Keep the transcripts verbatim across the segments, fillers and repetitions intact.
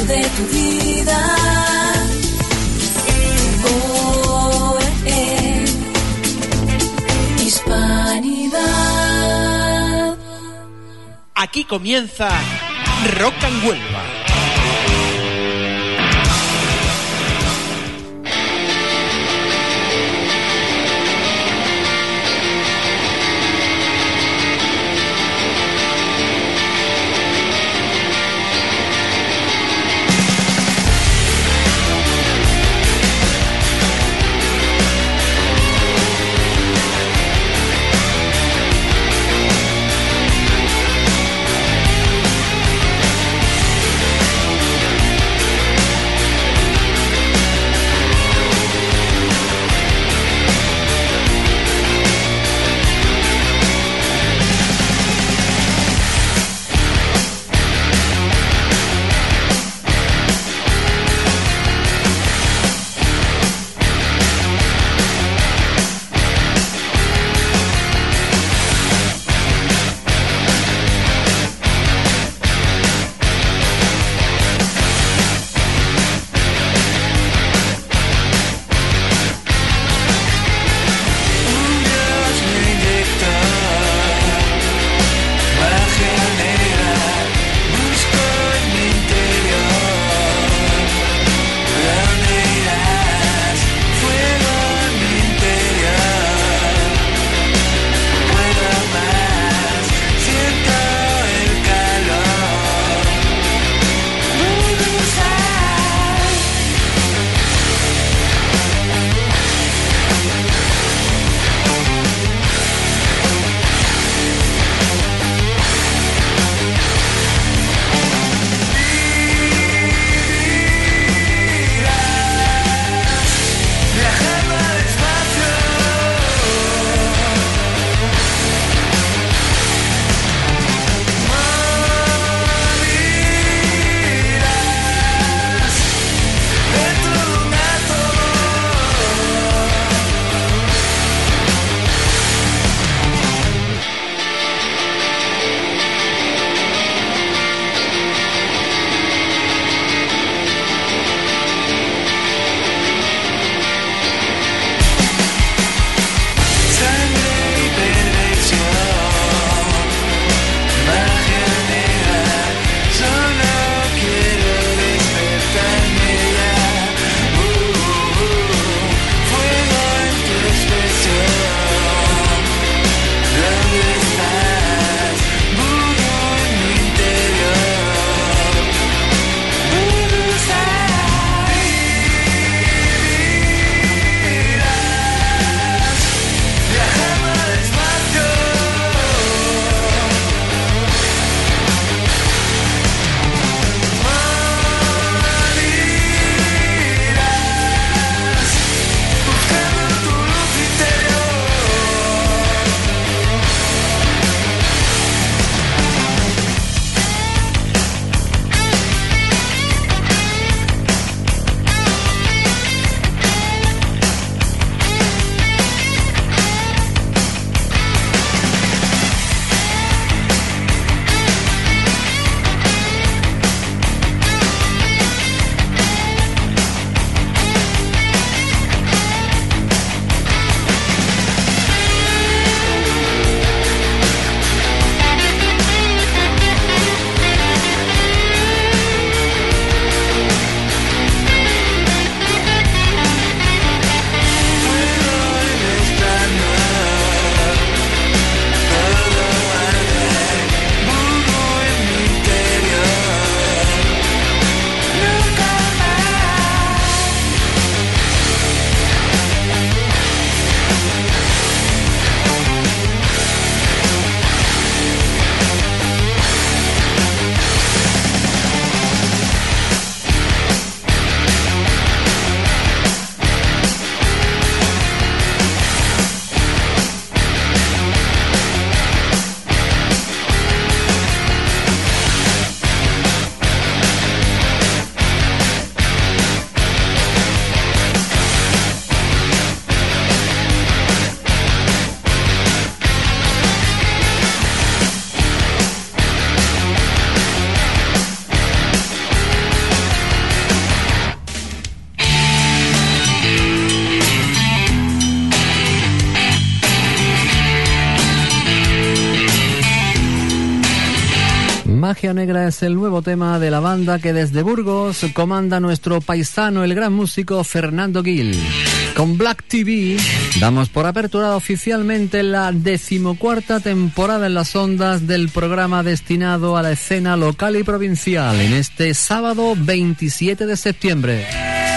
de tu vida. Oh, eh, Hispanidad. Aquí comienza Rock and Huelva. Magia Negra es el nuevo tema de la banda que desde Burgos comanda nuestro paisano, el gran músico Fernando Gil. Con Black T V damos por aperturada oficialmente la decimocuarta temporada en las ondas del programa destinado a la escena local y provincial en este sábado veintisiete de septiembre.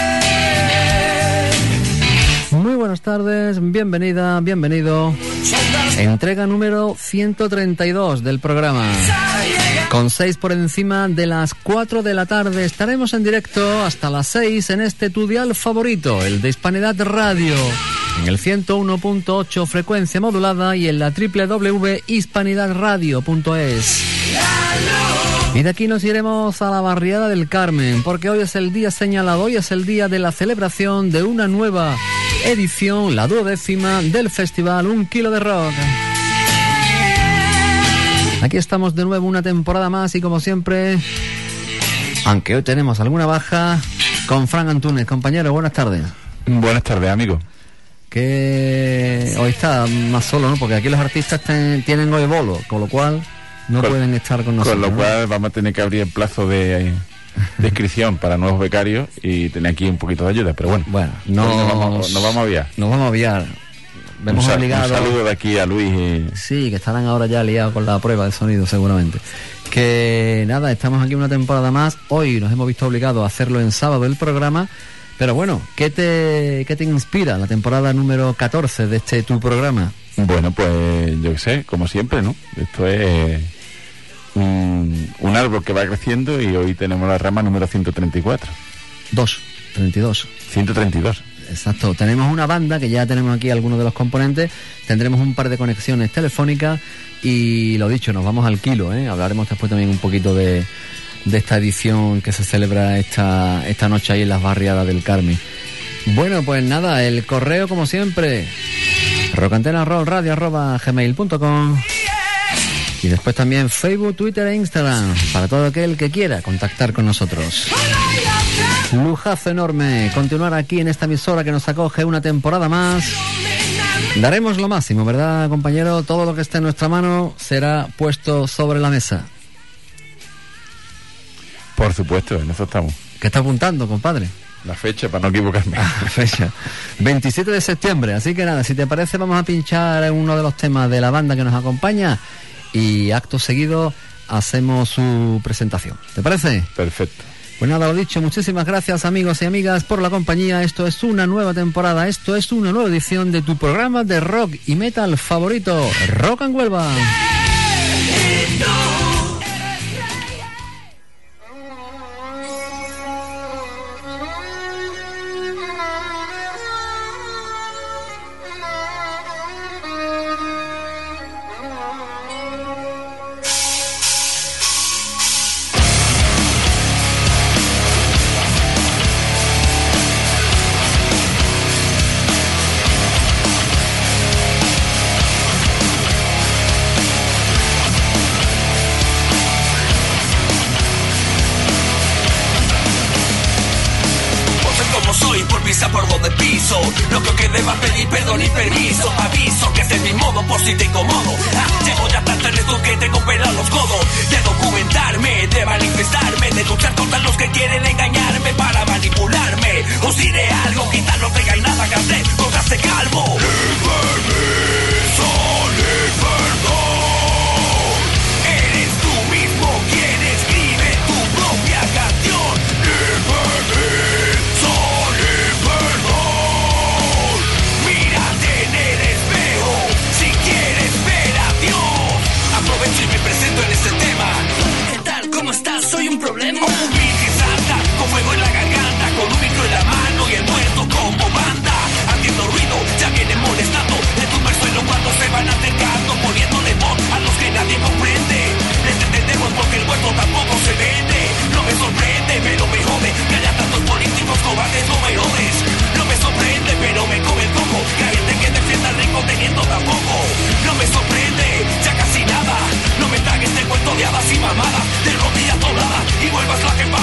Muy buenas tardes, bienvenida, bienvenido. Entrega número ciento treinta y dos del programa. Con seis por encima de las cuatro de la tarde estaremos en directo hasta las seis en este tu dial favorito, el de Hispanidad Radio, en el ciento uno punto ocho frecuencia modulada y en la doble u doble u doble u punto hispanidad radio punto es. Y de aquí nos iremos a la barriada del Carmen, porque hoy es el día señalado, hoy es el día de la celebración de una nueva edición, la duodécima del festival Un Kilo de Rock. Aquí estamos de nuevo una temporada más y como siempre, aunque hoy tenemos alguna baja, con Fran Antúnez. Compañero, buenas tardes. Buenas tardes, amigo. Que hoy está más solo, ¿no? Porque aquí los artistas ten, tienen hoy bolo, con lo cual no con, pueden estar con nosotros. Con lo cual ¿no? Vamos a tener que abrir el plazo de, de inscripción para nuevos becarios y tener aquí un poquito de ayuda, pero bueno. Bueno, no nos vamos, nos vamos a aviar. Nos vamos a aviar. Vemos un, obligado. Un saludo de aquí a Luis. Y... Sí, que estarán ahora ya liados con la prueba de sonido seguramente. Que nada, estamos aquí una temporada más. Hoy nos hemos visto obligados a hacerlo en sábado el programa. Pero bueno, ¿qué te, qué te inspira la temporada número catorce de este tu programa? Bueno, pues yo qué sé, como siempre, ¿no? Esto es un, un árbol que va creciendo y hoy tenemos la rama número ciento treinta y cuatro. Dos, treinta y dos. ciento treinta y dos. Exacto, tenemos una banda que ya tenemos aquí algunos de los componentes, tendremos un par de conexiones telefónicas y lo dicho, nos vamos al kilo, ¿eh? Hablaremos después también un poquito de, de esta edición que se celebra esta, esta noche ahí en las barriadas del Carmen. Bueno, pues nada, el correo como siempre, rockantena radio arroba gmail punto com y después también Facebook, Twitter e Instagram para todo aquel que quiera contactar con nosotros. Lujazo enorme continuar aquí en esta emisora que nos acoge una temporada más. Daremos lo máximo, ¿verdad, compañero? Todo lo que esté en nuestra mano será puesto sobre la mesa. Por supuesto, en eso estamos. ¿Qué está apuntando, compadre? La fecha, para no equivocarme. Ah, fecha. veintisiete de septiembre, así que nada, si te parece vamos a pinchar uno de los temas de la banda que nos acompaña y acto seguido hacemos su presentación. ¿Te parece? Perfecto. Pues nada, lo dicho, muchísimas gracias amigos y amigas por la compañía. Esto es una nueva temporada, esto es una nueva edición de tu programa de rock y metal favorito, Rock and Huelva. Por donde piso, no creo que deba pedir perdón ni permiso. Aviso que este es mi modo por si te incomodo. Ah, llevo ya tan tarde tú que tengo pelar los codos. De documentarme, de manifestarme, de luchar contra los que quieren engañarme para manipularme. Os diré algo, quizás no tengáis nada que hacer contra este calvo. Ni permiso, ni perdón. Eres tú mismo quien escribe tu propia canción. Ni permiso. Aprovecho y me presento en este tema. ¿Qué tal? ¿Cómo estás? Soy un problema. Un beat que salta con fuego en la garganta, con un micro en la mano y el muerto como banda. Haciendo ruido, ya vienen molestando. De tu suelo cuando se van acercando, poniéndole voz a los que nadie comprende. Les entendemos porque el muerto tampoco se vende. No me sorprende, pero me jode que haya tantos políticos cobardes o merodes. No me sorprende, pero me come el coco que hay gente que defienda el rico teniendo tampoco. No me sorprende, ya casi nada. No me tragues este cuento de hadas y mamadas, de rodillas dobladas y vuelvas la que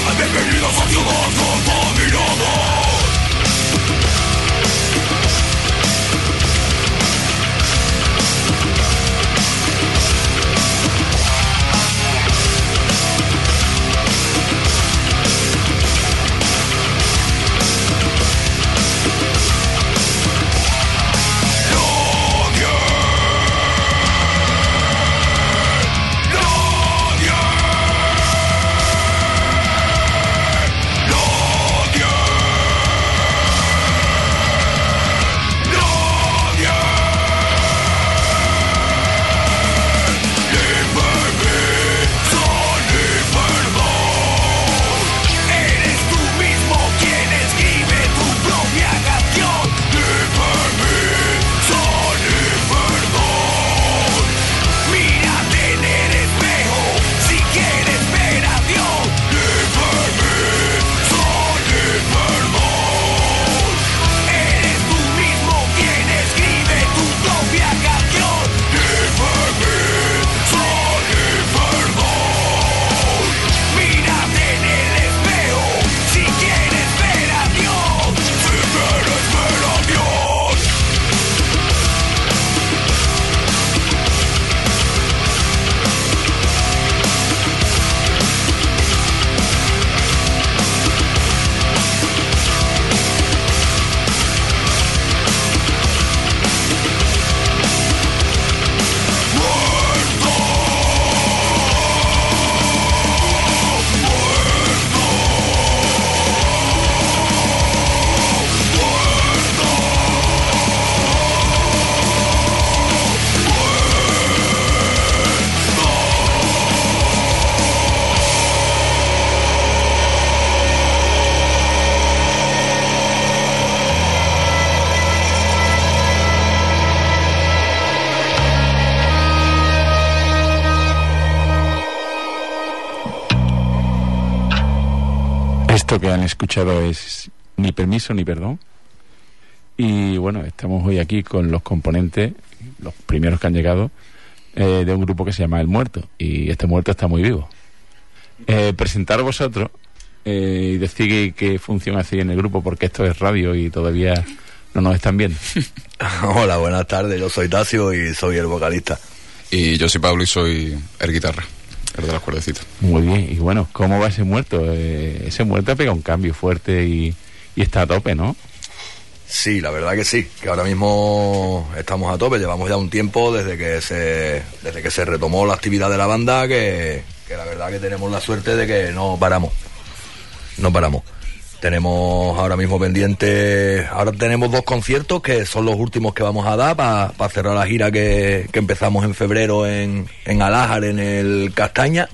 Esto que han escuchado es Ni Permiso ni Perdón. Y bueno, estamos hoy aquí con los componentes, los primeros que han llegado, eh, de un grupo que se llama El Muerto. Y este muerto está muy vivo. Eh, presentaros vosotros eh, y decir qué, qué función hacéis en el grupo, porque esto es radio y todavía no nos están viendo. Hola, buenas tardes. Yo soy Tasio y soy el vocalista. Y yo soy Pablo y soy el guitarra, el de las cuerdecitas. Muy bien. Y bueno, ¿cómo va ese muerto? Eh, ese muerto ha pegado un cambio fuerte y, y está a tope, ¿no? Sí, la verdad que sí, que ahora mismo estamos a tope. Llevamos ya un tiempo desde que se desde que se retomó la actividad de la banda, que, que la verdad que tenemos la suerte de que no paramos. No paramos. Tenemos ahora mismo pendientes, ahora tenemos dos conciertos que son los últimos que vamos a dar para pa cerrar la gira que, que empezamos en febrero en, en Alájar, en el Castaña,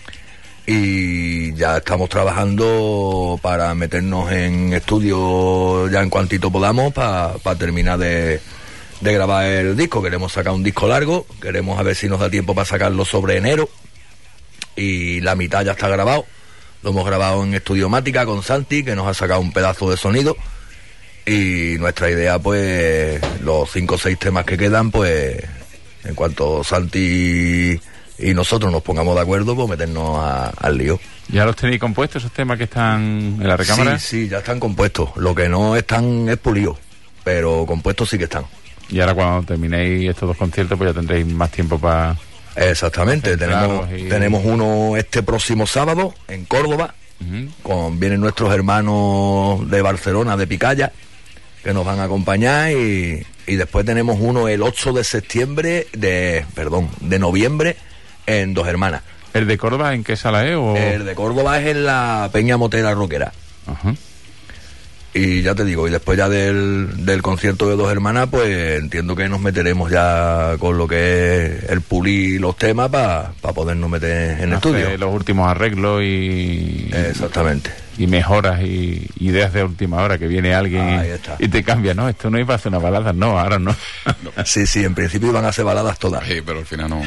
y ya estamos trabajando para meternos en estudio ya en cuantito podamos para pa terminar de, de grabar el disco. Queremos sacar un disco largo, queremos a ver si nos da tiempo para sacarlo sobre enero, y la mitad ya está grabado. Lo hemos grabado en Estudiomática con Santi, que nos ha sacado un pedazo de sonido. Y nuestra idea, pues, los cinco o seis temas que quedan, pues, en cuanto Santi y nosotros nos pongamos de acuerdo, pues meternos a, al lío. ¿Ya los tenéis compuestos, esos temas que están en la recámara? Sí, sí, ya están compuestos. Lo que no están es pulido, pero compuestos sí que están. Y ahora cuando terminéis estos dos conciertos, pues ya tendréis más tiempo para... Exactamente, tenemos, y... tenemos uno este próximo sábado en Córdoba, uh-huh. con vienen nuestros hermanos de Barcelona, de Picaya, que nos van a acompañar, y, y después tenemos uno el ocho de septiembre, de perdón, de noviembre, en Dos Hermanas. ¿El de Córdoba en qué sala es? O... El de Córdoba es en la Peña Motera Roquera. Uh-huh. Y ya te digo, y después ya del, del concierto de Dos Hermanas, pues entiendo que nos meteremos ya con lo que es el pulir los temas para pa podernos meter en Hace estudio. Los últimos arreglos y... Exactamente. Y mejoras y ideas de última hora, que viene alguien y, y te cambia, ¿no? Esto no iba a hacer una balada, no, ahora no. no. Sí, sí, en principio iban a ser baladas todas. Sí, pero al final no.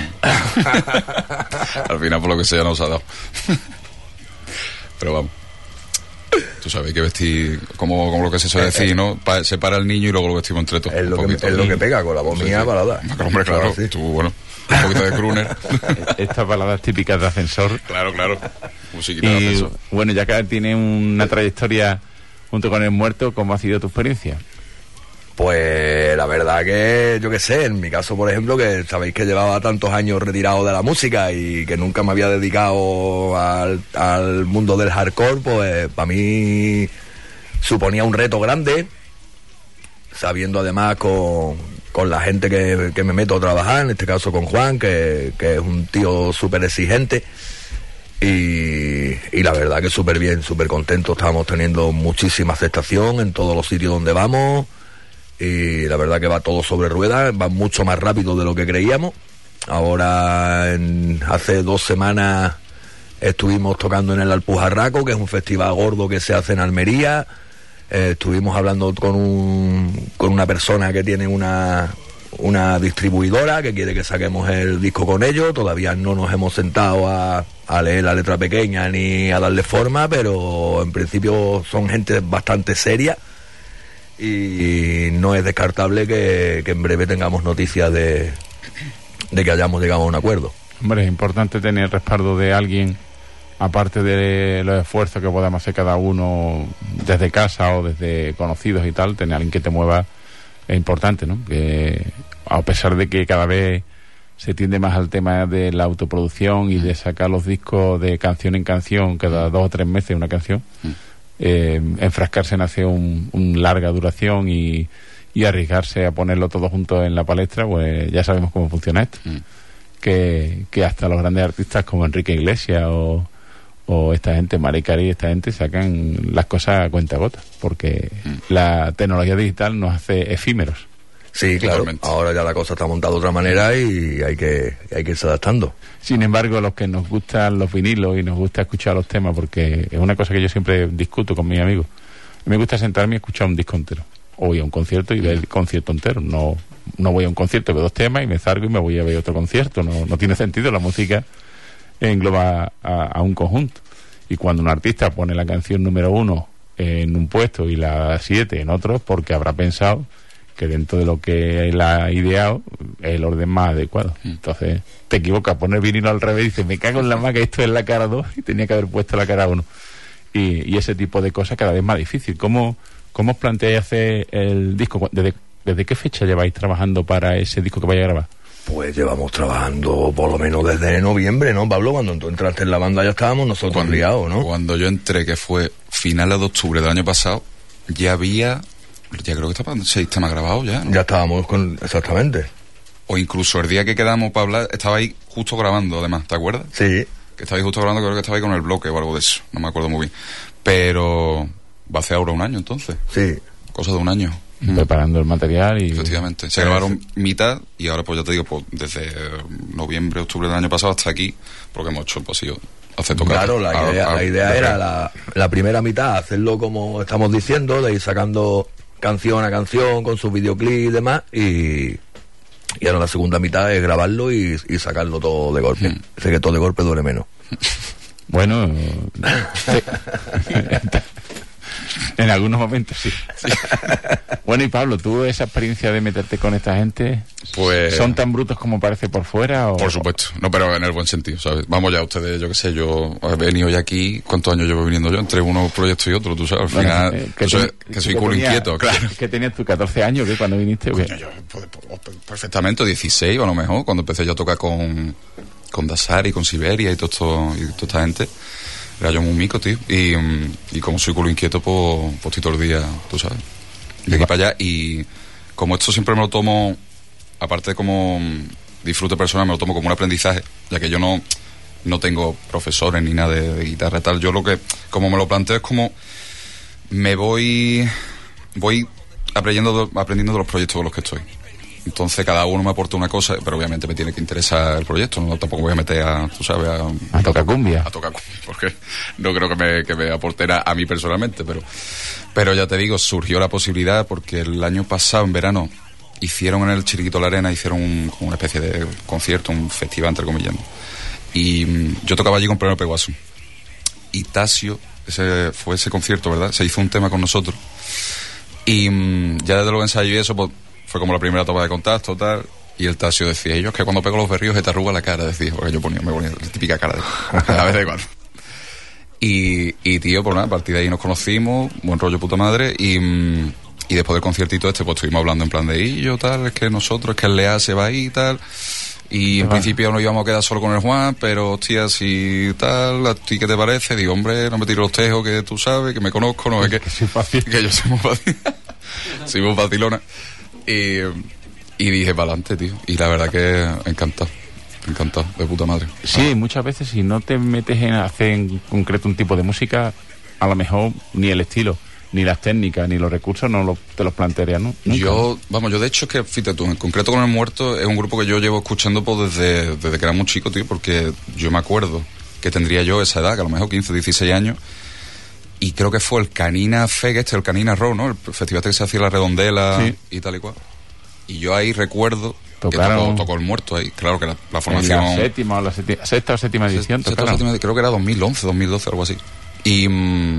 Al final, por lo que sea, no se ha dado. Pero vamos. Tú sabes, hay que vestir como, como lo que se suele decir, ¿no? Pa, se para el niño y luego lo vestimos entre todos. Es lo, que, es lo que pega con la voz mía, sí, balada. Hombre, claro, claro sí. Tú, bueno, un poquito de crooner. Estas baladas típicas de ascensor. Claro, claro. Musiquita y, de ascensor. Bueno, ya que tiene una trayectoria junto con El Muerto, ¿cómo ha sido tu experiencia? Pues la verdad que, yo qué sé, en mi caso, por ejemplo, que sabéis que llevaba tantos años retirado de la música y que nunca me había dedicado al, al mundo del hardcore, pues para mí suponía un reto grande, sabiendo además con, con la gente que, que me meto a trabajar, en este caso con Juan, que, que es un tío súper exigente. Y, y la verdad que súper bien, súper contento. Estamos teniendo muchísima aceptación en todos los sitios donde vamos. Y la verdad que va todo sobre ruedas, va mucho más rápido de lo que creíamos. Ahora, en, hace dos semanas estuvimos tocando en el Alpujarraco, que es un festival gordo que se hace en Almería. Eh, estuvimos hablando con un con una persona que tiene una, una distribuidora que quiere que saquemos el disco con ellos. Todavía no nos hemos sentado a, a leer la letra pequeña ni a darle forma, pero en principio son gente bastante seria. Y no es descartable que, que en breve tengamos noticias de, de que hayamos llegado a un acuerdo. Hombre, es importante tener el respaldo de alguien, aparte de los esfuerzos que podamos hacer cada uno desde casa o desde conocidos y tal. Tener a alguien que te mueva es importante, ¿no? Que a pesar de que cada vez se tiende más al tema de la autoproducción y de sacar los discos de canción en canción, cada dos o tres meses una canción, Eh, enfrascarse en hacer un, un larga duración y, y arriesgarse a ponerlo todo junto en la palestra, pues ya sabemos cómo funciona esto. Mm. Que, que hasta los grandes artistas como Enrique Iglesias o, o esta gente, Mari Carey, esta gente sacan las cosas a cuentagotas, porque mm. la tecnología digital nos hace efímeros. Sí, claro. Totalmente. Ahora ya la cosa está montada de otra manera y hay que, hay que irse adaptando. Sin embargo, los que nos gustan los vinilos y nos gusta escuchar los temas, porque es una cosa que yo siempre discuto con mis amigos, me gusta sentarme y escuchar un disco entero. O voy a un concierto y ver el concierto entero. No, no voy a un concierto, veo dos temas y me salgo y me voy a ver otro concierto. No, no tiene sentido, la música engloba a, a un conjunto. Y cuando un artista pone la canción número uno en un puesto y la siete en otro, porque habrá pensado que dentro de lo que él ha ideado es el orden más adecuado. Entonces te equivocas, poner vinilo al revés y dices, me cago en la maca, esto es la cara dos y tenía que haber puesto la cara uno. Y, y ese tipo de cosas cada vez más difícil. ¿Cómo, cómo os planteáis hacer el disco? ¿Desde, ¿Desde qué fecha lleváis trabajando para ese disco que vais a grabar? Pues llevamos trabajando por lo menos desde noviembre, ¿no, Pablo? Cuando tú entraste en la banda ya estábamos nosotros Cuando, liados, ¿no? Cuando yo entré, que fue finales de octubre del año pasado, ya había, ya creo que estaban seis temas grabados ya, ¿no? Ya estábamos con, exactamente. O incluso el día que quedamos para hablar, estaba ahí justo grabando, además, ¿te acuerdas? Sí. Que estaba ahí justo grabando, creo que estaba ahí con el bloque o algo de eso, no me acuerdo muy bien. Pero va a ser ahora un año, entonces. Sí. Cosa de un año. Preparando el material y... Efectivamente. Se grabaron mitad y ahora, pues ya te digo, pues desde noviembre, octubre del año pasado hasta aquí, porque hemos hecho, pues sí, hacer tocar. Claro, la a, idea, a, la idea a, era la, la primera mitad, hacerlo como estamos diciendo, de ir sacando canción a canción con sus videoclips y demás, y, y ahora la segunda mitad es grabarlo y, y sacarlo todo de golpe. Hmm. Sé que todo de golpe duele menos. Bueno, sí. En algunos momentos sí. sí. Bueno, y Pablo, ¿tú esa experiencia de meterte con esta gente, pues, son tan brutos como parece por fuera? O... Por supuesto, no, pero en el buen sentido, ¿sabes? Vamos ya, ustedes, yo qué sé, yo he venido ya aquí, ¿cuántos años llevo viniendo yo? Entre unos proyectos y otros, tú sabes, al Bueno, final, eh, que, soy, tú, que soy que culo tenía, inquieto, claro. Que tenías tú catorce años, ¿qué? Cuando viniste, ¿qué? Coño, yo, pues, pues, perfectamente, dieciséis a lo mejor, cuando empecé yo a tocar con, con Dasar y con Siberia y todo esto, y toda esta gente. Era yo muy mico, tío. Y, y como soy culo inquieto, pues, pues estoy todo el día, tú sabes, de aquí para allá. Y como esto siempre me lo tomo, aparte de como disfrute personal, me lo tomo como un aprendizaje, ya que yo no, no tengo profesores ni nada de, de guitarra y tal. Yo lo que, como me lo planteo, es como me voy, voy aprendiendo, aprendiendo de los proyectos con los que estoy. Entonces cada uno me aporta una cosa, pero obviamente me tiene que interesar el proyecto, no tampoco voy a meter a, tú sabes, a, a tocar cumbia. A tocar cumbia, porque no creo que me, que me aporte a, a mí personalmente, pero, pero ya te digo, surgió la posibilidad porque el año pasado, en verano, hicieron en el Chiriquito La Arena, hicieron un, una especie de concierto, un festival, entre comillas. Y mm, yo tocaba allí con Penélope Guaso. Y Tasio, ese, fue ese concierto, ¿verdad? Se hizo un tema con nosotros. Y mm, ya desde los ensayos y eso, pues, fue como la primera toma de contacto, tal, y el Tasio decía, yo es que cuando pego los berríos se te arruga la cara, decía, porque yo ponía, me ponía la típica cara de, a veces igual. Y, y tío, pues nada, a partir de ahí nos conocimos, buen rollo puta madre, y, y después del conciertito este, pues estuvimos hablando en plan de, y yo tal, es que nosotros, es que el Lea se va ahí y tal, y en principio nos íbamos a quedar solo con el Juan, pero hostia, si tal, ¿a ti qué te parece? Digo, hombre, no me tiro los tejos, que tú sabes, que me conozco, no es que, que soy fácil. Que yo soy muy fácil, soy muy facilona. Y, y dije, para adelante, tío. Y la verdad que encantado, encantado, de puta madre. Sí, muchas veces si no te metes en hacer en concreto un tipo de música, a lo mejor ni el estilo, ni las técnicas, ni los recursos no lo, te los plantearías, ¿no? Nunca. Yo, vamos, yo de hecho es que, fíjate tú, en concreto con El Muerto es un grupo que yo llevo escuchando pues desde, desde que era muy chico, tío, porque yo me acuerdo que tendría yo esa edad, que a lo mejor quince, dieciséis años, y creo que fue el Canina Feg, este, el Canina Rock, ¿no? El festival este que se hacía La Redondela, sí, y tal y cual. Y yo ahí recuerdo tocaron, que tocó, tocó El Muerto ahí. Claro que la, la formación... La séptima o la séptima, sexta o séptima edición. Sexta o séptima, creo que era dos mil once, dos mil doce, algo así. Y,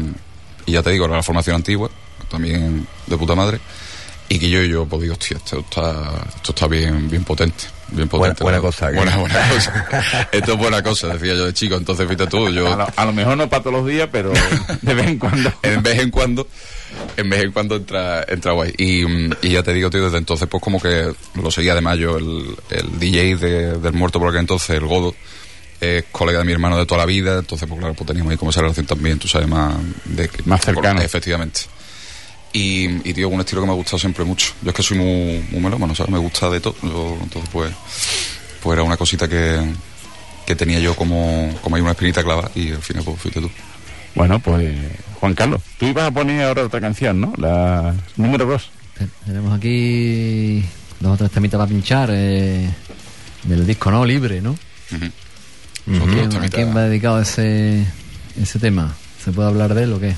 y ya te digo, era la formación antigua, también de puta madre. Y que yo y yo, pues digo, hostia, esto está, esto está bien, bien potente. Bien potente. Buena, buena cosa. Buena, buena cosa. Esto es buena cosa, decía yo de chico. Entonces, fíjate tú, yo... A lo, a lo mejor no para todos los días, pero de vez en cuando. En vez en cuando, en vez en cuando entra, entra guay. Y, y ya te digo, tío, desde entonces, pues como que lo seguía además yo, el, el D J de, del Muerto por aquel entonces, el Godo, es colega de mi hermano de toda la vida. Entonces, pues claro, pues teníamos ahí como esa relación también, tú sabes, más... De, más cercana. Efectivamente. Y, y tío, un estilo que me ha gustado siempre mucho. Yo es que soy muy, muy melómano, ¿sabes? Me gusta de todo. Yo, entonces, pues, pues era una cosita que, que tenía yo como, como hay una espinita clavada y al final, pues, fuiste tú. Bueno, pues, Juan Carlos, tú ibas a poner ahora otra canción, ¿no? La número dos. Tenemos aquí dos o tres temitas para pinchar eh, del disco, ¿no? Libre, ¿no? Uh-huh. ¿A, quién, ¿A quién va dedicado ese, ese tema? ¿Se puede hablar de él o qué?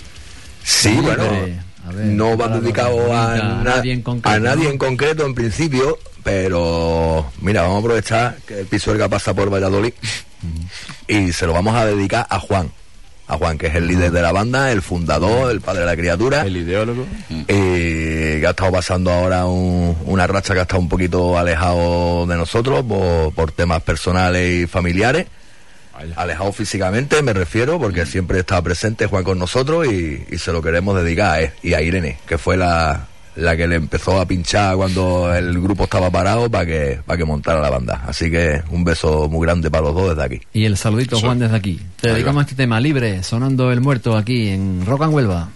Sí, bueno... A ver, no va dedicado a, a, nadie en concreto, a nadie ¿no? en concreto en principio, pero mira, vamos a aprovechar que el Pisuerga pasa por Valladolid uh-huh. y se lo vamos a dedicar a Juan. a Juan, que es el líder de la banda, el fundador, el padre de la criatura. El ideólogo. Y que ha estado pasando ahora un, una racha que ha estado un poquito alejado de nosotros por, por temas personales y familiares. Vaya. Alejado físicamente, me refiero, porque mm. siempre está presente Juan con nosotros y, y se lo queremos dedicar a él y a Irene, que fue la, la que le empezó a pinchar cuando el grupo estaba parado para que, para que montara la banda. Así que un beso muy grande para los dos desde aquí. Y el saludito, Juan, desde aquí. Te dedicamos a este tema libre, sonando El Muerto aquí en Rock and Huelva.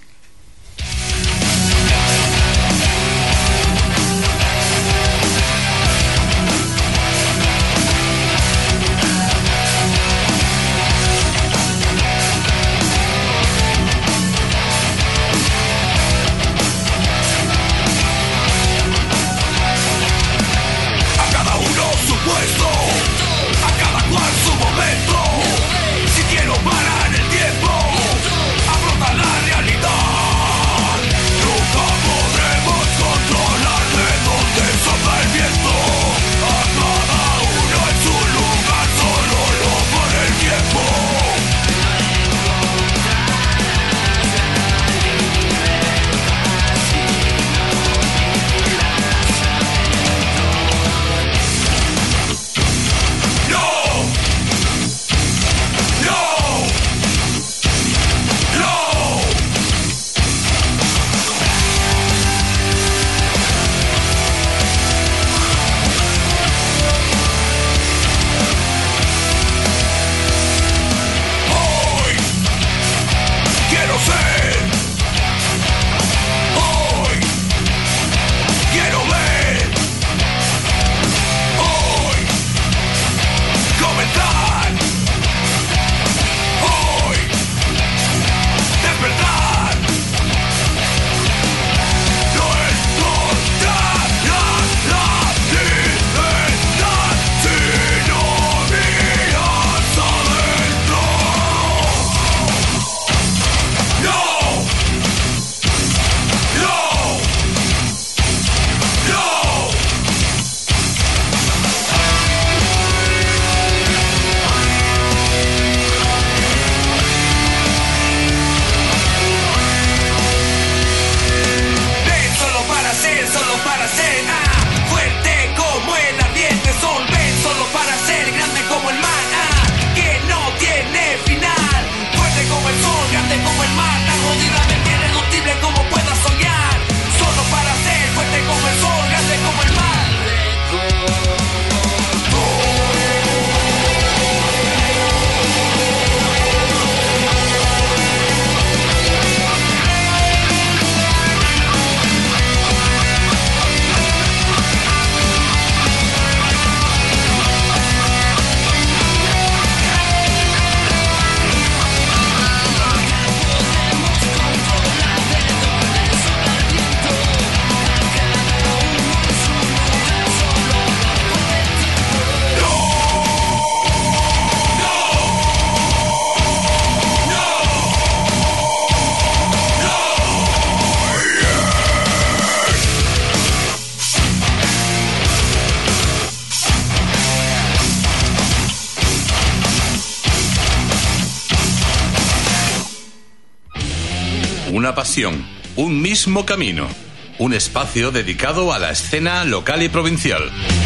Una pasión, un mismo camino, un espacio dedicado a la escena local y provincial.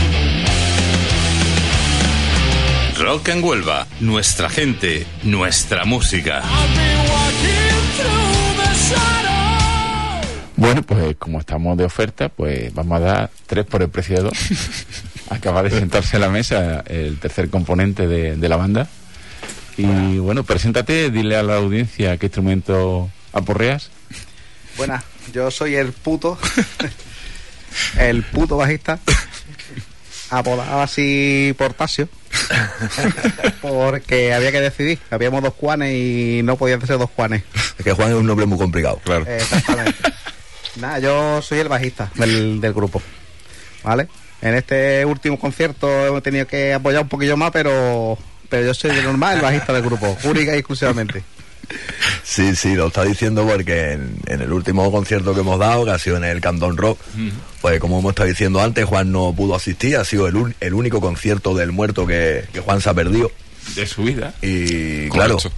Rock and Huelva, nuestra gente, nuestra música. Bueno, pues como estamos de oferta, pues vamos a dar tres por el precio de dos. Acaba de sentarse a la mesa el tercer componente de, de la banda. Y bueno, preséntate, dile a la audiencia qué instrumento aporreas. Buenas, yo soy el puto, el puto bajista, apodado así Portasio, porque había que decidir, habíamos dos Juanes y no podían ser dos Juanes. Es que Juan es un nombre muy complicado. Claro. Exactamente. Nada, yo soy el bajista del, del grupo, ¿vale? En este último concierto hemos tenido que apoyar un poquillo más, pero pero yo soy de normal el bajista del grupo, única y exclusivamente. Sí, sí, lo está diciendo porque en, en el último concierto que hemos dado, que ha sido en el Candón Rock, uh-huh. pues como hemos estado diciendo antes, Juan no pudo asistir, ha sido el, un, el único concierto del muerto que, que Juan se ha perdido. De su vida. Y claro,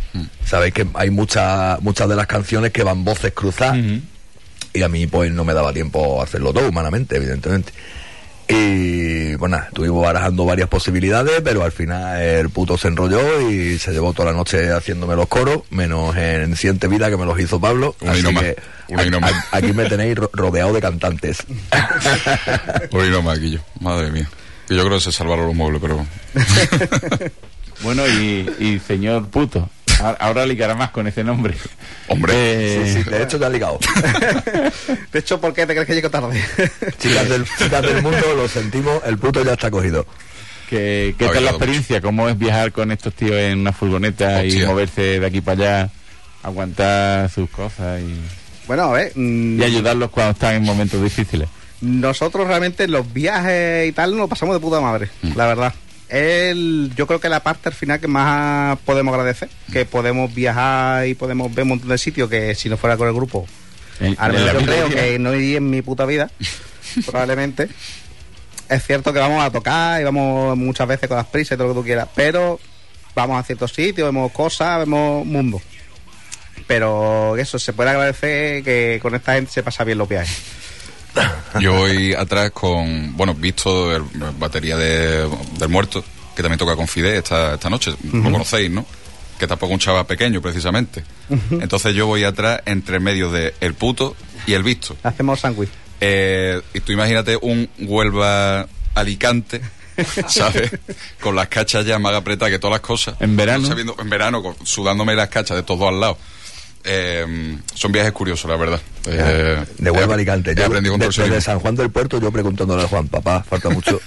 sabéis que hay muchas muchas de las canciones que van voces cruzadas, uh-huh. y a mí pues no me daba tiempo a hacerlo todo humanamente, evidentemente. Y bueno, nada, estuvimos barajando varias posibilidades, pero al final el puto se enrolló y se llevó toda la noche haciéndome los coros, menos en Siente Vida, que me los hizo Pablo. Un así hino que más, un hino más. a- aquí me tenéis ro- rodeado de cantantes. Un hino más, Guillo. Madre mía. Que yo creo que se salvaron los muebles, pero... Bueno, y, y señor puto, a- ahora ligará más con ese nombre. Hombre. Eh, Sí, sí, de hecho te has ligado. De hecho, ¿por qué te crees que llego tarde? Chicas del, chicas del mundo, lo sentimos, el puto ya está cogido. ¿Qué, qué Ha tal la ayudado experiencia? ¿Cómo es viajar con estos tíos en una furgoneta y Hostia. moverse de aquí para allá, aguantar sus cosas y, Bueno, a ver, mm, y ayudarlos cuando están en momentos difíciles? nosotros realmente en los viajes y tal nos lo pasamos de puta madre, Mm. la verdad. El, yo creo que la parte al final que más podemos agradecer, que podemos viajar y podemos ver un montón de sitios que si no fuera con el grupo, En- al en la menos yo vida creo diaria. que no iría en mi puta vida, probablemente. Es cierto que vamos a tocar y vamos muchas veces con las prisas y todo lo que tú quieras, pero vamos a ciertos sitios, vemos cosas, vemos mundo. Pero eso, se puede agradecer que con esta gente se pasa bien los viajes. Yo voy atrás con, bueno, visto el, batería de, del muerto, que también toca con Fidel esta, esta noche, lo conocéis, ¿no? Que tampoco un chaval pequeño, precisamente. Entonces yo voy atrás entre medio de el puto y el visto. Hacemos sándwich. Eh, y tú imagínate un Huelva Alicante, ¿sabes? Con las cachas ya más apretadas que todas las cosas. En verano. No sabiendo- en verano, con- sudándome las cachas de todos dos al lado. Eh, son viajes curiosos, la verdad. Eh, De Huelva a he- Alicante. He Yo, aprendido con de- torsión. desde San Juan del Puerto, yo preguntándole a Juan, papá, falta mucho.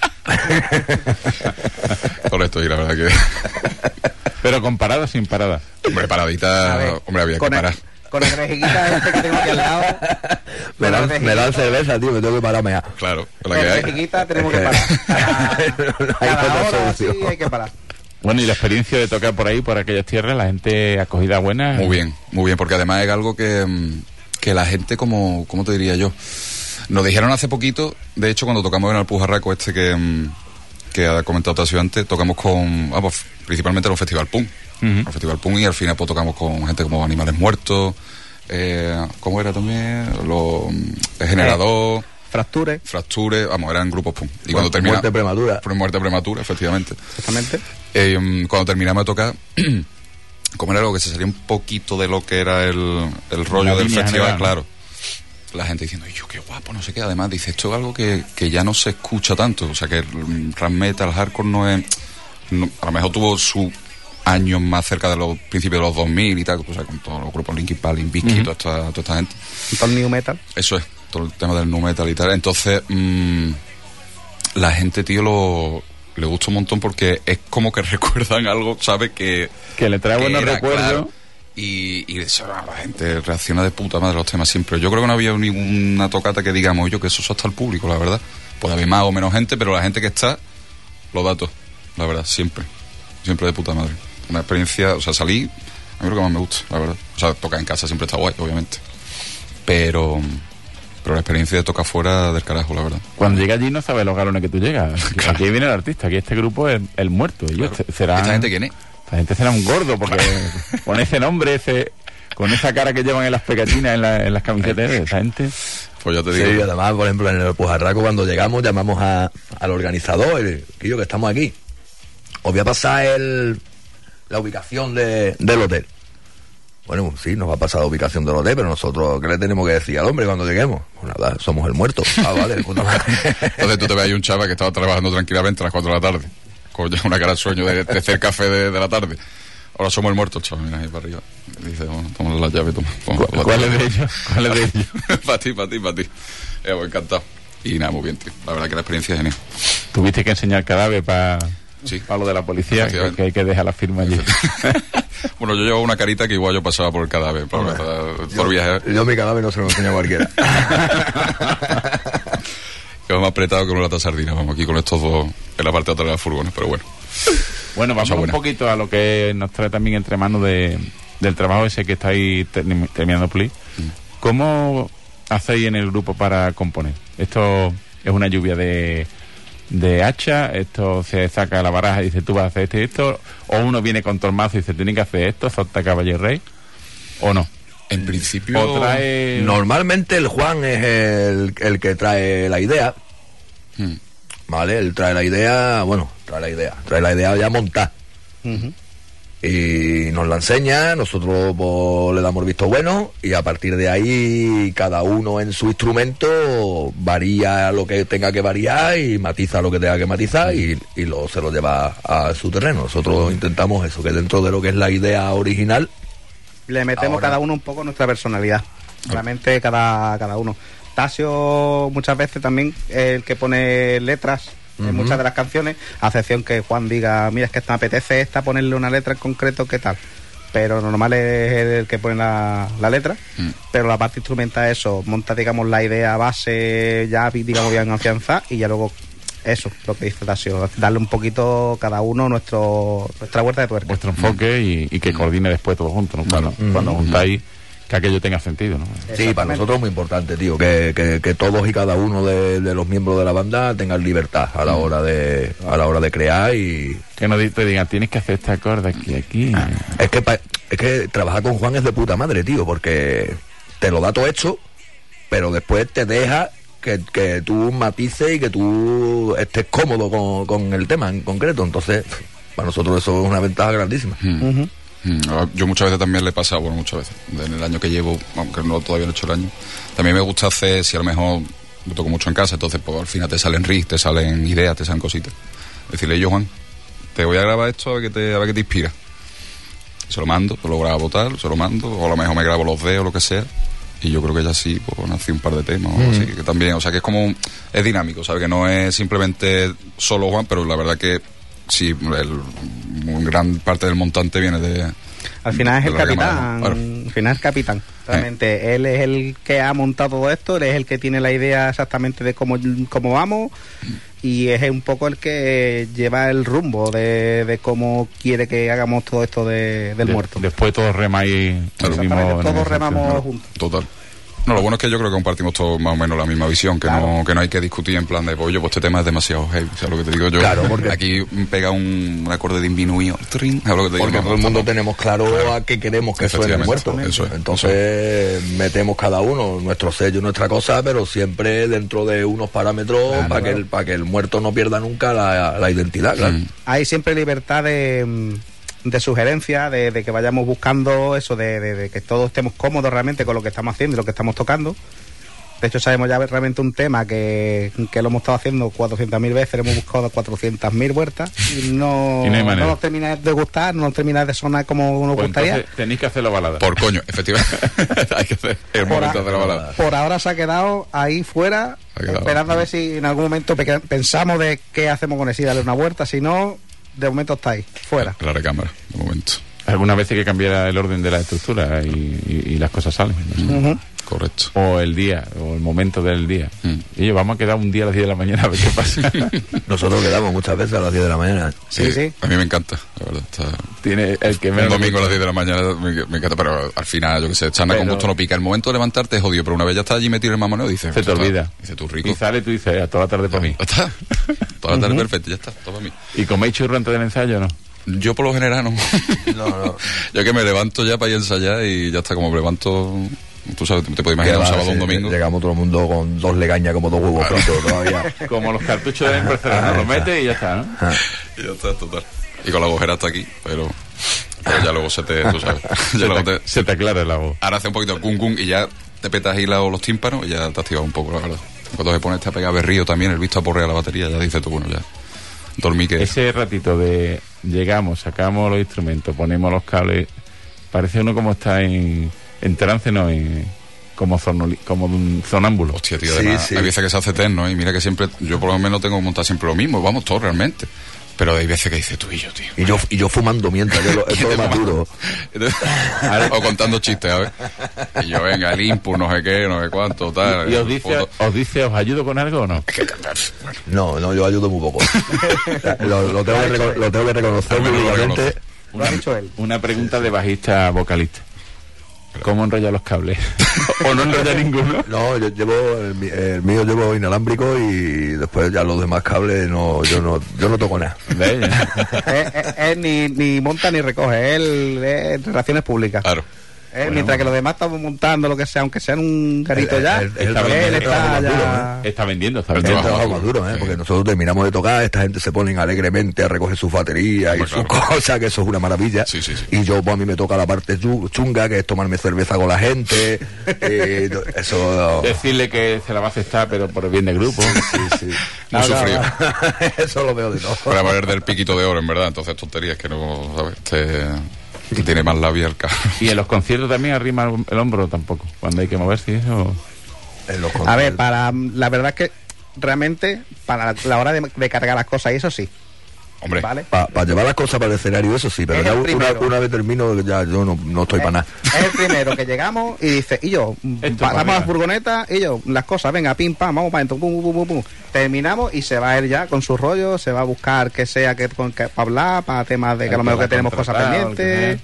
Por esto, y la verdad que... Pero con parada o sin parada. Hombre, paradita... A ver, hombre, había que con el- parar. Con el rejiquita este que tengo aquí al lado. me, con dan, el me dan rejiquita- cerveza, tío, me tengo que pararme ya. Claro, es con la que el hay. rejiquita tenemos que parar. Cada, Hay cada otra hora solución. sí hay que parar. Bueno, y la experiencia de tocar por ahí, por aquellas tierras, la gente acogida buena. Muy bien, muy bien, porque además es algo que, mm, que la gente, como, ¿cómo te diría yo? Nos dijeron hace poquito, de hecho, cuando tocamos en el Pujarraco este que, mm, que ha comentado Tasio antes, tocamos con, ah, pues, principalmente en el Festival Punk. Ujú. El Festival Punk, y al final pues tocamos con gente como Animales Muertos, eh, ¿cómo era también? Los, el Generador, Fracture, Fracture, vamos, eran grupos punk. Y Muerte cuando terminamos... prematura. Fue muerte prematura, efectivamente. exactamente. Eh, mm, cuando terminamos de tocar, como era algo que se salía un poquito de lo que era el, el rollo La del línea festival, general, ¿no? claro. La gente diciendo, yo qué guapo, no sé qué. Además, dice, esto es algo que, que ya no se escucha tanto. O sea, que el rap metal, hardcore no es... no- a lo mejor tuvo su años más cerca de los principios de los dos mil y tal, o sea, con todos los grupos Linkin Park, Limp Bizkit, Ujú. toda, esta, toda esta gente. Todo el new metal. Eso es, todo el tema del nu metal y tal. Entonces, mm, la gente, tío, lo, le gusta un montón porque es como que recuerdan algo, ¿sabes? Que, Que le trae que buenos era, recuerdos. claro. Y, y eso, la gente reacciona de puta madre a los temas siempre. Yo creo que no había ninguna tocata que digamos yo que eso es hasta el público, la verdad. Puede haber más o menos gente, pero la gente que está, los datos, la verdad, siempre. Siempre de puta madre. Una experiencia, o sea, salí, a mí lo que más me gusta, la verdad. O sea, tocar en casa siempre está guay, obviamente. Pero, pero la experiencia de tocar fuera del carajo, la verdad. Cuando llega allí no sabes los galones que tú llegas. Aquí viene el artista, aquí este grupo es el muerto. Y ellos Claro. serán- ¿Esta gente quién es? Esta gente será un gordo, porque con ese nombre, ese con esa cara que llevan en las pegatinas, en, la- en las camisetas, esa gente... Pues ya te Sí, digo. además, por ejemplo, en el Pujarraco, cuando llegamos, llamamos a, al organizador, y Quillo, que estamos aquí. Os voy a pasar el, la ubicación de, del hotel. Bueno, sí, nos va a pasar la ubicación del hotel, pero nosotros, ¿qué le tenemos que decir al hombre cuando lleguemos? Pues nada, somos el muerto. Ah, vale, de puta madre. Entonces tú te ves ahí un chaval que estaba trabajando tranquilamente a las cuatro de la tarde, con ya una cara de sueño de, de hacer café de, de la tarde. Ahora somos el muerto, chaval, mira ahí para arriba. Y dice, bueno, toma la llave, toma. toma la ¿Cuál llave. es de ellos? ¿Cuál es de ellos? Para ti, para ti, para ti. Eh, pues encantado. Y nada, muy bien, tío. La verdad que la experiencia es genial. Tuviste que enseñar cadáver para Sí. lo de la policía, que, Efectivamente. que hay que dejar la firma allí. Bueno, yo llevaba una carita que igual yo pasaba por el cadáver. Para, para, todo el viaje. Yo mi cadáver no se lo enseño a cualquiera. Que vamos apretado con una lata de sardina. Vamos aquí con estos dos en la parte de atrás de las furgones, pero bueno. Bueno, vamos Cosa un buena. poquito a lo que nos trae también entre manos de, del trabajo ese que estáis termi- terminando de pulir. ¿Cómo hacéis en el grupo para componer? Esto es una lluvia de, de hacha, esto se saca la baraja y dice tú vas a hacer esto y esto, o uno viene con tormazo y dice tiene que hacer esto, salta caballo y rey, o no. En principio... O trae... Normalmente el Juan es el, el que trae la idea, Hmm. ¿vale? Él trae la idea, bueno, trae la idea, trae la idea ya montada. Ujú. Y nos la enseña, nosotros pues, le damos el visto bueno y a partir de ahí cada uno en su instrumento varía lo que tenga que variar y matiza lo que tenga que matizar y, y lo, se lo lleva a su terreno. Nosotros intentamos eso, que dentro de lo que es la idea original Le metemos Ahora. cada uno un poco nuestra personalidad. Realmente cada, cada uno. Tasio muchas veces también es el que pone letras en Ujú. muchas de las canciones, a excepción que Juan diga, mira, es que esta me apetece esta, ponerle una letra en concreto, ¿qué tal? Pero normal es el que pone la, la letra, Mm. pero la parte instrumental eso, monta digamos la idea base ya digamos bien afianzada y ya luego eso, lo que dice Tasio, darle un poquito cada uno nuestro nuestra vuelta de tuerca. vuestro enfoque y, y que coordine después todo junto, ¿no? Cuando, Ujú. cuando juntáis, que aquello tenga sentido, ¿no? Sí, para Exactamente. nosotros es muy importante, tío, que, que, que todos y cada uno de, de los miembros de la banda tengan libertad a la hora de a la hora de crear y Que no di- te digan, tienes que hacer este acorde aquí, aquí. es que pa- es que trabajar con Juan es de puta madre, tío, porque te lo da todo hecho, pero después te deja que, que tú matices y que tú estés cómodo con, con el tema en concreto, entonces para nosotros eso es una ventaja grandísima. Ujú. Mm, Yo muchas veces también le he pasado, bueno, muchas veces, en el año que llevo, aunque no todavía no he hecho el año, también me gusta hacer, si a lo mejor me toco mucho en casa, entonces pues al final te salen riffs, te salen ideas, te salen cositas. Decirle, yo Juan, te voy a grabar esto a ver qué te, a ver qué te inspira. Y se lo mando, pues lo grabo tal, se lo mando, o a lo mejor me grabo los dedos, lo que sea, y yo creo que ya sí, pues nací un par de temas, o así, que también, o sea que es como, es dinámico, ¿sabes? Que no es simplemente solo Juan, pero la verdad que sí, el, un gran parte del montante viene de... Al final es de el la gama de capitán, Juan. Claro. al final es el capitán. Realmente, él es el que ha montado todo esto, él es el que tiene la idea exactamente de cómo, cómo vamos y es un poco el que lleva el rumbo de, de cómo quiere que hagamos todo esto de, del De- muerto. Después todos remáis en el mismo... Exactamente, en el todos mismo remamos sentido. juntos. Total. No, lo bueno es que yo creo que compartimos todos más o menos la misma visión, que no que no hay que discutir en plan de, pues yo, pues este tema es demasiado heavy, ¿sabes lo que te digo yo? Claro, porque- aquí pega un, un acorde disminuido, trin, ¿sabes lo que te digo? Porque No, todo el no, mundo no. tenemos claro Claro. a qué queremos que suene el muerto. Efectivamente, eso es, Entonces metemos cada uno nuestro sello, nuestra cosa, pero siempre dentro de unos parámetros para que el, para que el muerto no pierda nunca la, la identidad, claro. Mm. Hay siempre libertad de, mm, de sugerencia, de, de que vayamos buscando eso, de, de- de que todos estemos cómodos realmente con lo que estamos haciendo y lo que estamos tocando. De hecho, sabemos ya realmente un tema que, que lo hemos estado haciendo cuatrocientas mil veces, le hemos buscado cuatrocientas mil vueltas y no, Y no hay manera. no nos termina de gustar, no nos termina de sonar como nos Pues gustaría. entonces tenéis que hacer la balada. Por coño, efectivamente. hay que hacer el Por momento a- de la balada. Por ahora se ha quedado ahí fuera, Ha quedado. esperando a ver si en algún momento pe- pensamos de qué hacemos con eso y darle una vuelta. Si no, de momento está ahí, fuera. La recámara, de momento. Algunas veces hay que cambiar el orden de la estructura y, y- y las cosas salen. ¿no? Ujú. Correcto. O el día, o el momento del día. Mm. Y oye, vamos a quedar un día a las diez de la mañana a ver qué pasa. Nosotros quedamos muchas veces a las diez de la mañana. Sí, sí. A mí me encanta, la verdad. Está... Tiene el que Un menos... domingo a las diez de la mañana me, me encanta, pero al final, yo que sé, charla con Pero- gusto no pica. El momento de levantarte es jodido, pero una vez ya estás allí metido en el mamoneo, dices... Se te "Está- olvida. Dices tú, rico. Y sale y tú dices, "Eh, toda la tarde para mí. Ya está. Toda la tarde perfecta, ya está, todo para mí. ¿Y coméis churro antes del ensayo o no? Yo por lo general no. No, no. Yo que me levanto ya para ir a ensayar y ya está, como me levanto... Tú sabes, te puedes imaginar Que un va, sábado o un sí, domingo. Llegamos todo el mundo con dos legañas como dos huevos fritos todavía. Como los cartuchos del impresora, ¿no? Lo metes y ya está, ¿no? Ah. Y ya está, total. Y con la agujera hasta aquí, pero... pero ya luego se te... Tú sabes. Ya luego te, Se te aclara la voz. ahora hace un poquito de gung gung y ya te petas ahí la- los tímpanos y ya te activas un poco, la verdad. Cuando se pone este a pegar berrío también, el visto a porrear la batería, ya dices tú, bueno, ya dormí que... Ese ratito de llegamos, sacamos los instrumentos, ponemos los cables, parece uno como está en, en trance, no, en, como, sonoli- como un sonámbulo. Hostia, tío, Sí, además, sí. hay veces que se hace eterno, ¿eh? Y mira que siempre, yo por lo menos tengo que montar siempre lo mismo, vamos todos realmente. Pero hay veces que dices tú y yo, tío. Y yo, y yo fumando mientras, yo lo, esto es lo más duro. O contando chistes, a ver. Y yo, venga, el input, no sé qué, no sé cuánto, tal. ¿Y os dice, foto. os dice, os ayudo con algo o no? No, no, yo ayudo muy poco. lo, lo tengo, que reco- lo tengo que reconocer Al menos lo públicamente. reconoce. Lo ha dicho él. Una pregunta de bajista vocalista. ¿Cómo enrolla los cables? ¿O no enrolla ninguno? No, yo llevo, el, mi- el mío llevo inalámbrico y después ya los demás cables no, yo no, yo no toco nada. ¿Ves? Él, él- él ni, ni monta ni recoge, él es relaciones públicas. Claro. Eh, mientras que los demás estamos montando lo que sea, aunque sea en un garito El- ya, el- el él trabajo- el está trabajo más ya... duro, Está vendiendo, está El Es vendiendo. un trabajo trabajo más duro, duro, ¿eh? sí. Porque nosotros terminamos de tocar, esta gente se ponen alegremente a recoger su batería y Hombre, sus claro. cosas, que eso es una maravilla. Sí, sí, sí. Y yo, pues a mí me toca la parte chu- chunga, que es tomarme cerveza con la gente. y to- eso... Decirle que se la va a aceptar, pero por el bien del grupo. Sí, sí. Muy sufrido. Eso lo veo de todo. Para valer del piquito de oro, en verdad. Entonces, tonterías que no, ¿sabes? Este, que tiene más labia el cabrón. Y en los conciertos también arrima el, el hombro tampoco. Cuando hay que moverse y eso. En los A ver, conciertos. para la verdad es que realmente para la hora de, de cargar las cosas y eso sí, Hombre, ¿vale? Para llevar las cosas para el escenario, eso sí, pero Es ya el una, primero. una vez termino, ya yo no, no estoy para nada. Es el primero que llegamos y dice, y yo, Esto paramos para la furgoneta, y yo, las cosas, venga, pim, pam, vamos para adentro, pum, pum, pum, pum. Terminamos y se va él ya con su rollo, se va a buscar que sea que, con, que para hablar, para temas de que a lo El mejor que que tenemos va cosas contratado, el que pendientes.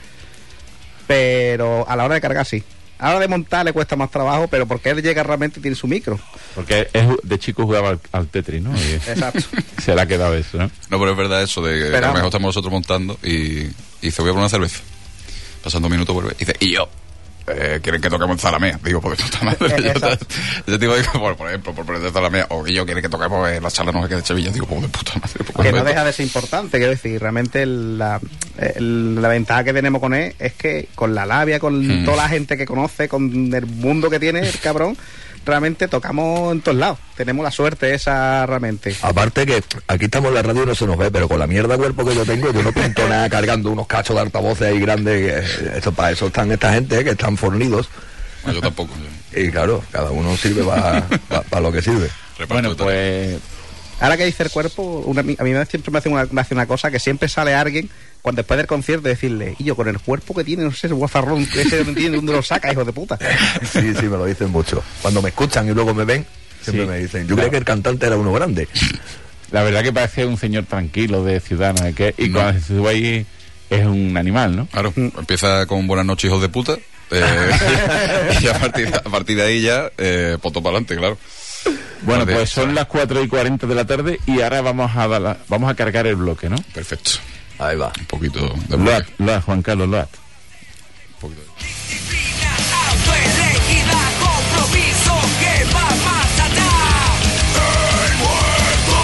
Pero a la hora de cargar sí. A la hora de montar le cuesta más trabajo, pero porque él llega realmente y tiene su micro. Porque es, de chico jugaba al, al Tetris, ¿no? Y Exacto. se le ha quedado eso, ¿no? no, pero es verdad eso de que a lo Esperamos. mejor estamos nosotros montando y, y dice, voy a por una cerveza. Pasando un minuto vuelve y dice, y yo. Eh, ¿Quieren que toquemos Zalamea? Digo, pues de puta madre. Yo, Exacto. yo te digo, por, por ejemplo, por poner Zalamea, o yo quieren que toquemos en la sala no sé qué de Sevilla. Digo, pues de puta madre. pues, Que no pues, deja de ser importante, quiero decir, realmente la, el- la ventaja que tenemos con él es que con la labia, con Mm. toda la gente que conoce, con el mundo que tiene el cabrón, realmente tocamos en todos lados. Tenemos la suerte esa realmente. Aparte que aquí estamos en la radio y no se nos ve, pero con la mierda cuerpo que yo tengo, yo no pinto nada cargando unos cachos de altavoces ahí grandes. que Eso, para eso están esta gente, que están fornidos. no, yo tampoco. yo Y claro, cada uno sirve para lo que sirve. reparto Bueno, de tareas. pues Ahora que dice el cuerpo, una- a mí me- siempre me hace, una, me hace una cosa que siempre sale alguien cuando después del concierto decirle, y yo con el cuerpo que tiene, no sé, ese guafarrón, ese no entiende dónde lo saca, hijo de puta. Sí, sí, me lo dicen mucho. Cuando me escuchan y luego me ven, siempre Sí. me dicen, yo creía que el cantante era uno grande. la verdad que parece un señor tranquilo de ciudad, no sé qué. Y No. cuando se sube ahí es un animal, ¿no? Claro, empieza con buenas noches, hijos de puta. eh, y a partir, a partir de ahí ya, eh, poto para adelante, claro. Bueno, Vale, pues son las cuatro y cuarenta de la tarde y ahora vamos a dar la- vamos a cargar el bloque, ¿no? Perfecto. Ahí va. Un poquito de Loat, Loat, Juan Carlos Loat. Un poquito de- Disciplina autoelegida, compromiso que va más allá. El muerto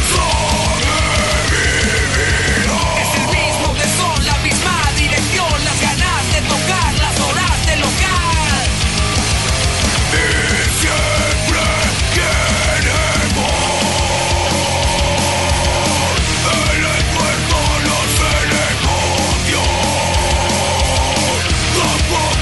sobrevivirá. Es el mismo tesón, la misma dirección, las ganas de tocar, las horas de local. Y siempre queremos el esfuerzo, los negocios.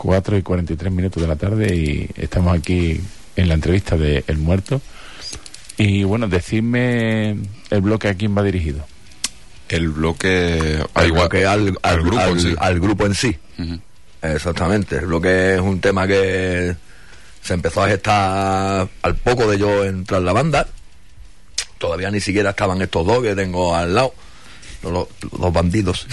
cuatro y cuarenta y tres minutos de la tarde y estamos aquí en la entrevista de El Muerto. Y bueno, decidme el bloque a quién va dirigido. El bloque, al, igual, bloque al, al, al, grupo al, en sí. al grupo en sí. Uh-huh. Exactamente. El bloque es un tema que se empezó a gestar al poco de yo entrar en la banda. Todavía ni siquiera estaban estos dos que tengo al lado, los, los bandidos.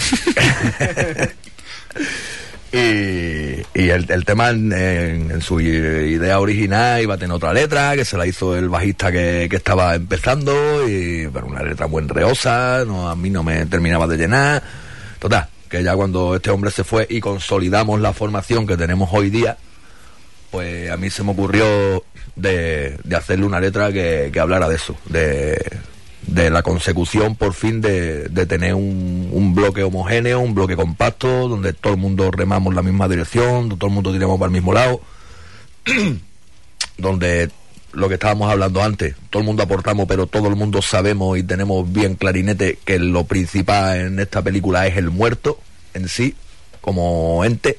y y el, el tema en, en, en su idea original iba a tener otra letra, que se la hizo el bajista que, que estaba empezando, y pero una letra muy enreosa, no, a mí no me terminaba de llenar. Total, que ya cuando este hombre se fue y consolidamos la formación que tenemos hoy día, pues a mí se me ocurrió de, de hacerle una letra que, que hablara de eso, de, de la consecución por fin de, de tener un, un bloque homogéneo, un bloque compacto, donde todo el mundo remamos la misma dirección, donde todo el mundo tiramos para el mismo lado, donde lo que estábamos hablando antes, todo el mundo aportamos, pero todo el mundo sabemos y tenemos bien clarinete que lo principal en esta película es el muerto en sí, como ente.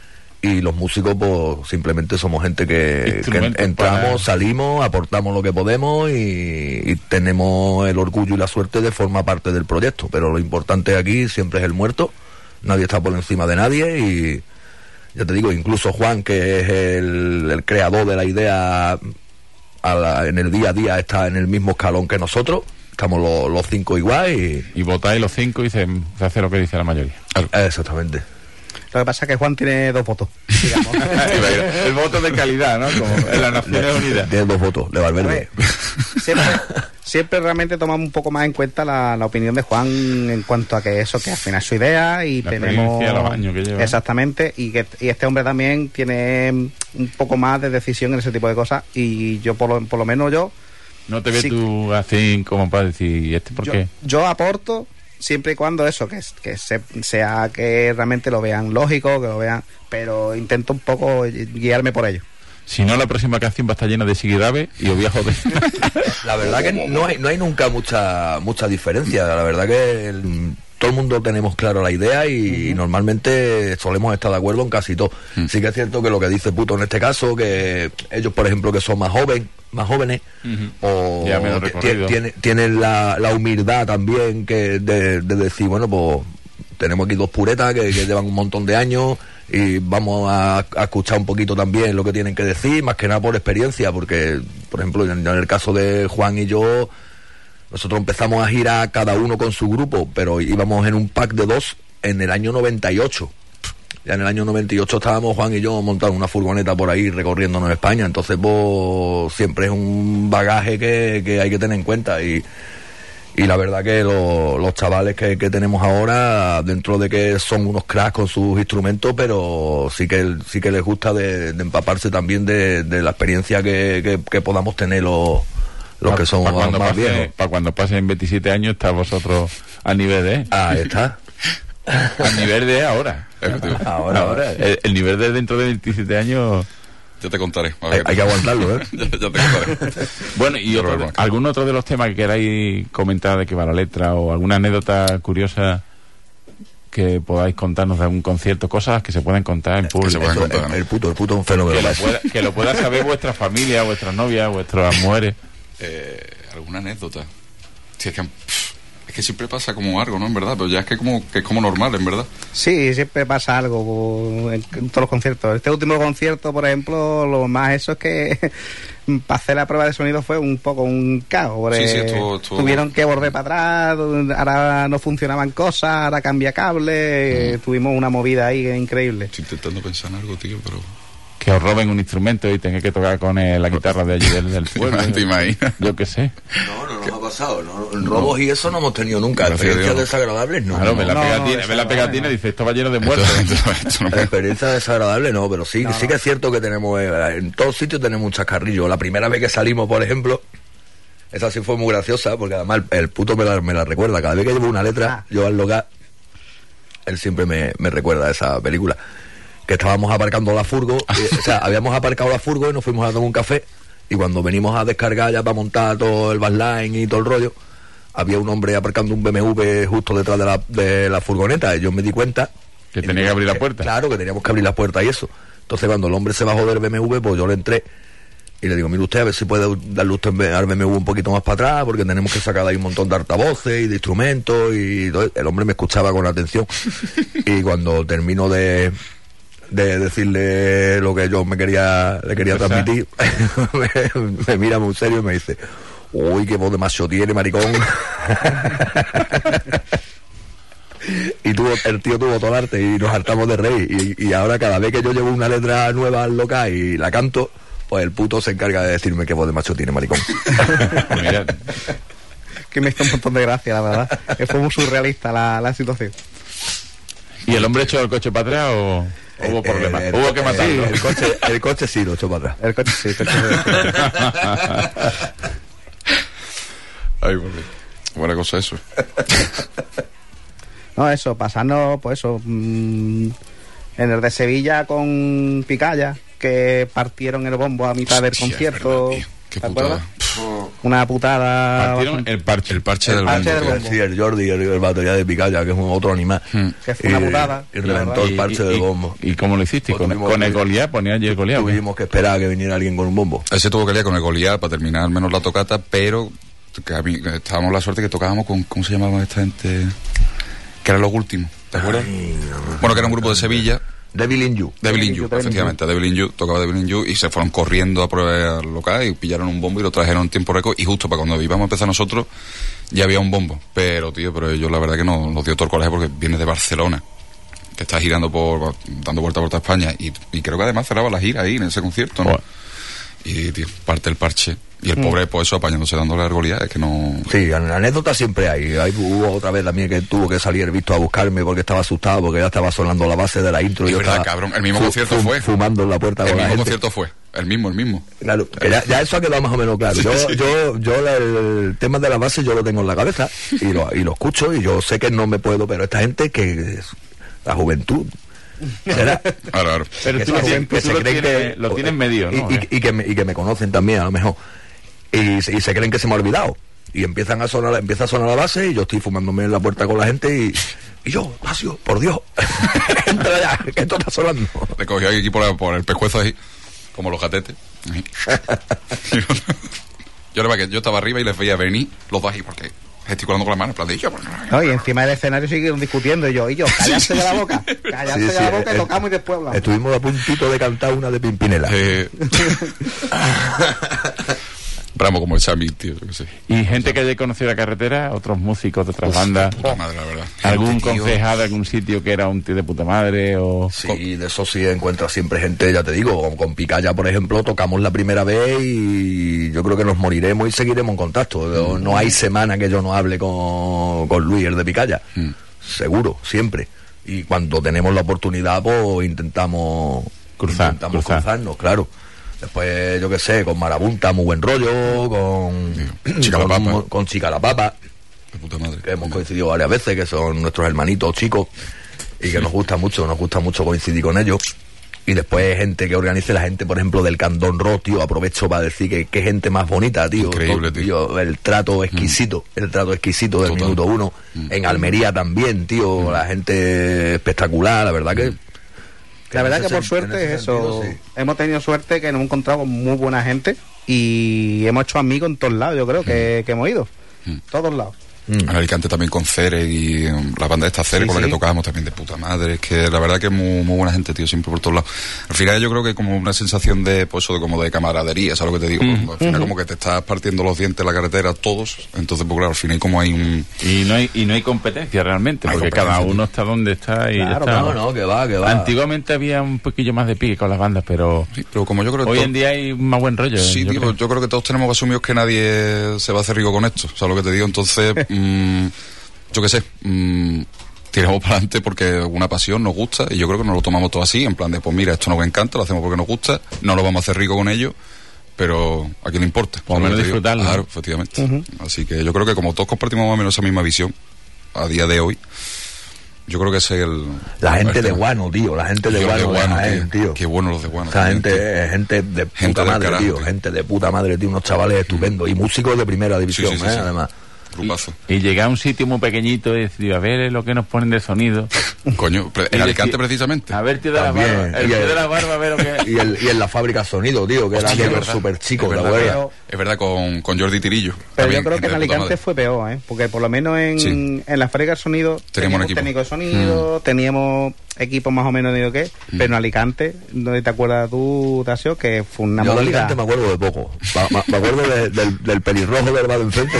Y los músicos pues simplemente somos gente que, que entramos, para... salimos, aportamos lo que podemos y, y tenemos el orgullo y la suerte de formar parte del proyecto, pero lo importante aquí siempre es el muerto, nadie está por encima de nadie y ya te digo, incluso Juan, que es el, el creador de la idea, a la, en el día a día está en el mismo escalón que nosotros, estamos los, los cinco igual y... Y votáis los cinco y se, se hace lo que dice la mayoría. Exactamente. Lo que pasa es que Juan tiene dos votos, digamos. El voto de calidad, ¿no? Como en las Naciones Unidas. Tiene dos votos, de Valverde. Siempre, siempre realmente tomamos un poco más en cuenta la, la opinión de Juan en cuanto a que eso, que al final es su idea y la tenemos... los años que lleva. Exactamente, y que y este hombre también tiene un poco más de decisión en ese tipo de cosas y yo, por lo, por lo menos yo... ¿No te ves sí, tú así como para decir, ¿este por yo, qué? Yo aporto... Siempre y cuando eso, que, que se, sea que realmente lo vean lógico, que lo vean, pero intento un poco guiarme por ello. Si no, la próxima canción va a estar llena de Sigirabe y os voy a joder. La verdad que no hay, no hay nunca mucha mucha diferencia. La verdad que el, todo el mundo tenemos claro la idea y, uh-huh. y normalmente solemos estar de acuerdo en casi todo. Uh-huh. Sí que es cierto que lo que dice Puto en este caso, que ellos, por ejemplo, que son más jóvenes, más jóvenes uh-huh. o t- tienen, tienen la, la humildad también que de, de decir, bueno, pues tenemos aquí dos puretas que, que llevan un montón de años y vamos a, a escuchar un poquito también lo que tienen que decir, más que nada por experiencia, porque, por ejemplo, en, en el caso de Juan y yo, nosotros empezamos a girar cada uno con su grupo, pero íbamos en un pack de dos en el año noventa y ocho. Ya en el año noventa y ocho estábamos Juan y yo montando una furgoneta por ahí recorriéndonos España, entonces pues siempre es un bagaje que, que hay que tener en cuenta y, y la verdad que lo, los chavales que, que tenemos ahora, dentro de que son unos cracks con sus instrumentos, pero sí que sí que les gusta de, de empaparse también de, de la experiencia que, que, que podamos tener los, los pa, que somos pa más pase, viejos. Para cuando pasen veintisiete años está vosotros a nivel de... Ahí está. A nivel de ahora. Ahora, ahora. El, el nivel de dentro de veintisiete años... Ya te contaré. Hay, hay que aguantarlo, ¿eh? ya, ya te contaré. Bueno, y otro, algún otro de los temas que queráis comentar de qué va la letra o alguna anécdota curiosa que podáis contarnos de algún concierto, cosas que se pueden contar en público. Eso, contar, el, el puto, el puto es un fenómeno. Que lo pueda, que lo pueda saber vuestra familia, vuestras novias, vuestras mujeres. Eh, ¿Alguna anécdota? Si es que... Es que siempre pasa como algo, ¿no? En verdad, pero ya es que, como, que es como normal, en verdad. Sí, siempre pasa algo en, en todos los conciertos. Este último concierto, por ejemplo, lo más eso es que para hacer la prueba de sonido fue un poco un caos. Sí, sí, estuvo, estuvo... Tuvieron que volver para atrás, ahora no funcionaban cosas, ahora cambia cable, mm. tuvimos una movida ahí increíble. Estoy intentando pensar en algo, tío, pero... Que os roben un instrumento y tengáis que tocar con el, la guitarra de allí del, del pueblo. ¿Te imaginas? Yo qué sé. No, no nos ha pasado. No, robos no. Y eso no hemos tenido nunca. Experiencias desagradables no. Claro, ve la pegatina, no, ve la pegatina y dice, esto va lleno de muertos. La experiencia desagradable no, pero sí, no, sí que es cierto que tenemos, en todos sitios tenemos un chascarrillo. La primera vez que salimos, por ejemplo, esa sí fue muy graciosa, porque además el, el puto me la, me la recuerda. Cada vez que llevo una letra, ah. yo al logar, él siempre me, me recuerda esa película. Que estábamos aparcando la furgo, y, o sea, habíamos aparcado la furgo y nos fuimos a tomar un café, y cuando venimos a descargar ya para montar todo el backline y todo el rollo, había un hombre aparcando un B M W justo detrás de la, de la furgoneta, y yo me di cuenta... Que tenía que abrir la puerta. Que, claro, que teníamos que abrir la puerta y eso. Entonces cuando el hombre se bajó del B M W, pues yo le entré y le digo, mire usted, a ver si puede darle usted al B M W un poquito más para atrás, porque tenemos que sacar de ahí un montón de altavoces y de instrumentos, y todo. El hombre me escuchaba con atención. Y cuando termino de, de decirle lo que yo me quería le quería transmitir, me, me mira muy serio y me dice, uy, qué voz de macho tiene, maricón. Y tuvo, el tío tuvo todo el arte y nos hartamos de reír. Y, y ahora cada vez que yo llevo una letra nueva al local y la canto, pues el puto se encarga de decirme qué voz de macho tiene, maricón. Mira. Que me hizo un montón de gracia, la verdad. Que fue muy surrealista la, la situación. ¿Y el hombre echó el coche para atrás o hubo problemas? El, el, ¿Hubo que matarlo? El, el, coche, el coche sí lo echó para atrás. El coche sí, el coche sí. Ay, porque buena cosa eso. No, eso, pasando, pues eso, mmm, en el de Sevilla con Picaya, que partieron el bombo a mitad del Hostia, concierto. es verdad, tío. Qué ¿Te putada. acuerdas? Una putada. Partieron el parche. El parche El del parche bombo. del tío. bombo. Sí, el Jordi, el, el batería de Picaya, que es un otro animal. Hmm. Que fue una Y- putada. Y reventó el parche y, del y- bombo. ¿Y cómo lo hiciste? Pues ¿Con, tuvimos con el que- Goliat? ¿Ponía allí el Goliat? ¿o qué? Tuvimos que esperar a que viniera alguien con un bombo. Ese tuvo que liar con el Goliat para terminar al menos la tocata, pero que a mí, que estábamos la suerte que tocábamos con, ¿cómo se llamaban esta gente? Que eran los últimos, ¿te acuerdas? Ay, no. Bueno, que era un grupo de Sevilla. Devil in You. Devil in Devil in You, You, Devil in efectivamente, Devil in You, tocaba Devil in You y se fueron corriendo a probar al local y pillaron un bombo y lo trajeron en tiempo récord y justo para cuando íbamos a empezar nosotros ya había un bombo, pero tío, pero ellos la verdad que nos, nos dio todo el coraje porque viene de Barcelona, que está girando por, dando vuelta por toda España y, y creo que además cerraba la gira ahí en ese concierto, ¿no? Joder. Y tío, parte el parche y el pobre pues eso apañándose dándole la argolía, es que no... Sí, anécdotas siempre hay. hay. Hubo otra vez también que tuvo que salir visto a buscarme porque estaba asustado, porque ya estaba sonando la base de la intro. y Es yo verdad, estaba cabrón, el mismo fu- concierto fu- fue. Fumando en la puerta El con la mismo gente. concierto fue, el mismo, el mismo. Claro, que ya, ya eso ha quedado más o menos claro. Yo, yo, yo la- el, el tema de la base yo lo tengo en la cabeza y lo, y lo escucho y yo sé que no me puedo, pero esta gente que es la juventud. ¿Será? Claro, claro. Pero Que tú, se- lo, tienes- que tú se lo creen tienes, que- lo tienes medio, y, ¿no? y- y que me, y que me conocen también a lo mejor y, se- y se creen que se me ha olvidado y empiezan a sonar empieza a sonar la base y yo estoy fumándome en la puerta con la gente y, y yo, Pasio, por Dios, entra ya, que esto está sonando. Le cogió aquí por, la- por el pescuezo ahí, como los gatetes. Ahí. yo, le- yo estaba arriba y les veía venir los dos ahí, porque gesticulando con las manos, en plan de yo. No, y encima del escenario siguieron discutiendo y yo, y yo, callarse de la boca, callarse Sí, de sí, la boca y eh, tocamos y después hablamos. Estuvimos a puntito de cantar una de Pimpinela. Eh, Bravo como el Chami, tío, yo qué sé. Y gente que haya conocido la carretera, otros músicos de otras bandas. Puta madre, la verdad. ¿Algún Gente, tío. concejal de algún sitio que era un tío de puta madre? O... Sí, de eso sí encuentras siempre gente, ya te digo, con, con Picaya, por ejemplo, tocamos la primera vez y yo creo que nos moriremos y seguiremos en contacto. No, no hay semana que yo no hable con, con Luis, el de Picaya. Mm. Seguro, siempre. Y cuando tenemos la oportunidad, pues intentamos, Cruzar, intentamos cruzar. cruzarnos, claro. Después, yo qué sé, con Marabunta, muy buen rollo, con Chica la con, Papa. con Chica la Papa, De puta madre. que hemos coincidido varias veces, que son nuestros hermanitos chicos y que nos gusta mucho, nos gusta mucho coincidir con ellos. Y después gente que organice, la gente, por ejemplo, del Candón Rock, tío, aprovecho para decir que qué gente más bonita, tío. Increíble, Todo, tío. El trato exquisito, el trato exquisito del Total. minuto uno. Mm. En Almería también, tío, la gente espectacular, la verdad que... La verdad en que ese por sen- suerte en ese eso, sentido, sí. hemos tenido suerte que nos hemos encontrado con muy buena gente y hemos hecho amigos en todos lados, yo creo, que, que hemos ido. Mm. Todos lados. Mm. En Alicante también con Cere y um, la banda esta Cere Sí, con la sí. que tocábamos también de puta madre. Es que la verdad que es muy, muy buena gente, tío, siempre por todos lados. Al final yo creo que como una sensación de, pues eso, de como de camaradería, ¿sabes lo que te digo? Mm. Al final como que te estás partiendo los dientes en la carretera todos, entonces pues claro, al final como hay un... Y no hay, y no hay competencia realmente, No hay porque competencia, cada tío. uno está donde está y ya Claro, está. No, no, que va, que va. Antiguamente había un poquillo más de pique con las bandas, pero Sí, pero como yo creo que hoy to- en día hay más buen rollo. Sí, yo tío, creo. yo creo que todos tenemos asumidos que nadie se va a hacer rico con esto, ¿sabes lo que te digo? Entonces, mm, yo qué sé, mm, tiramos para adelante porque una pasión nos gusta y yo creo que nos lo tomamos todo así, en plan de, pues mira, esto nos encanta, lo hacemos porque nos gusta, no lo vamos a hacer rico con ello, pero a quién le importa. Por lo ¿sabes menos que te digo? disfrutarlo. Claro, efectivamente. Así que yo creo que como todos compartimos más o menos esa misma visión, a día de hoy, yo creo que ese es el... La gente el de tema. Guano, tío, la gente de Los Guano, de Guano, Jaén, tío. tío. Qué bueno los de Guano. Esa también, tío. gente, gente de Gente puta del madre, carajo, tío. tío. Gente de puta madre, tío. Unos chavales estupendos. Y músicos de primera división, sí, sí, ¿eh? sí. Además. grupazo. Y, y llegué a un sitio muy pequeñito y decir, a ver lo que nos ponen de sonido. Coño, pre- en Y Alicante decir, precisamente. A ver, tío de la También, barba. El y tío el- de la barba, a ver lo que... Y, el, y en la fábrica sonido, tío, que era Hostia, aquello es verdad. súper chico, Es ¿te verdad, acuerdas? pero- Es verdad, con, con Jordi Tirillo. Pero También, yo creo que en de puta Alicante madre. fue peor, ¿eh? Porque por lo menos en, Sí. en la fábrica de sonido Teníamos un un equipo. técnico de sonido, teníamos equipos más o menos de qué, pero en Alicante, ¿no te acuerdas tú, Tasio? Que fue una Yo de movida. Alicante me acuerdo de poco. Ma- ma- Me acuerdo de- del, del pelirrojo del bar de enfrente.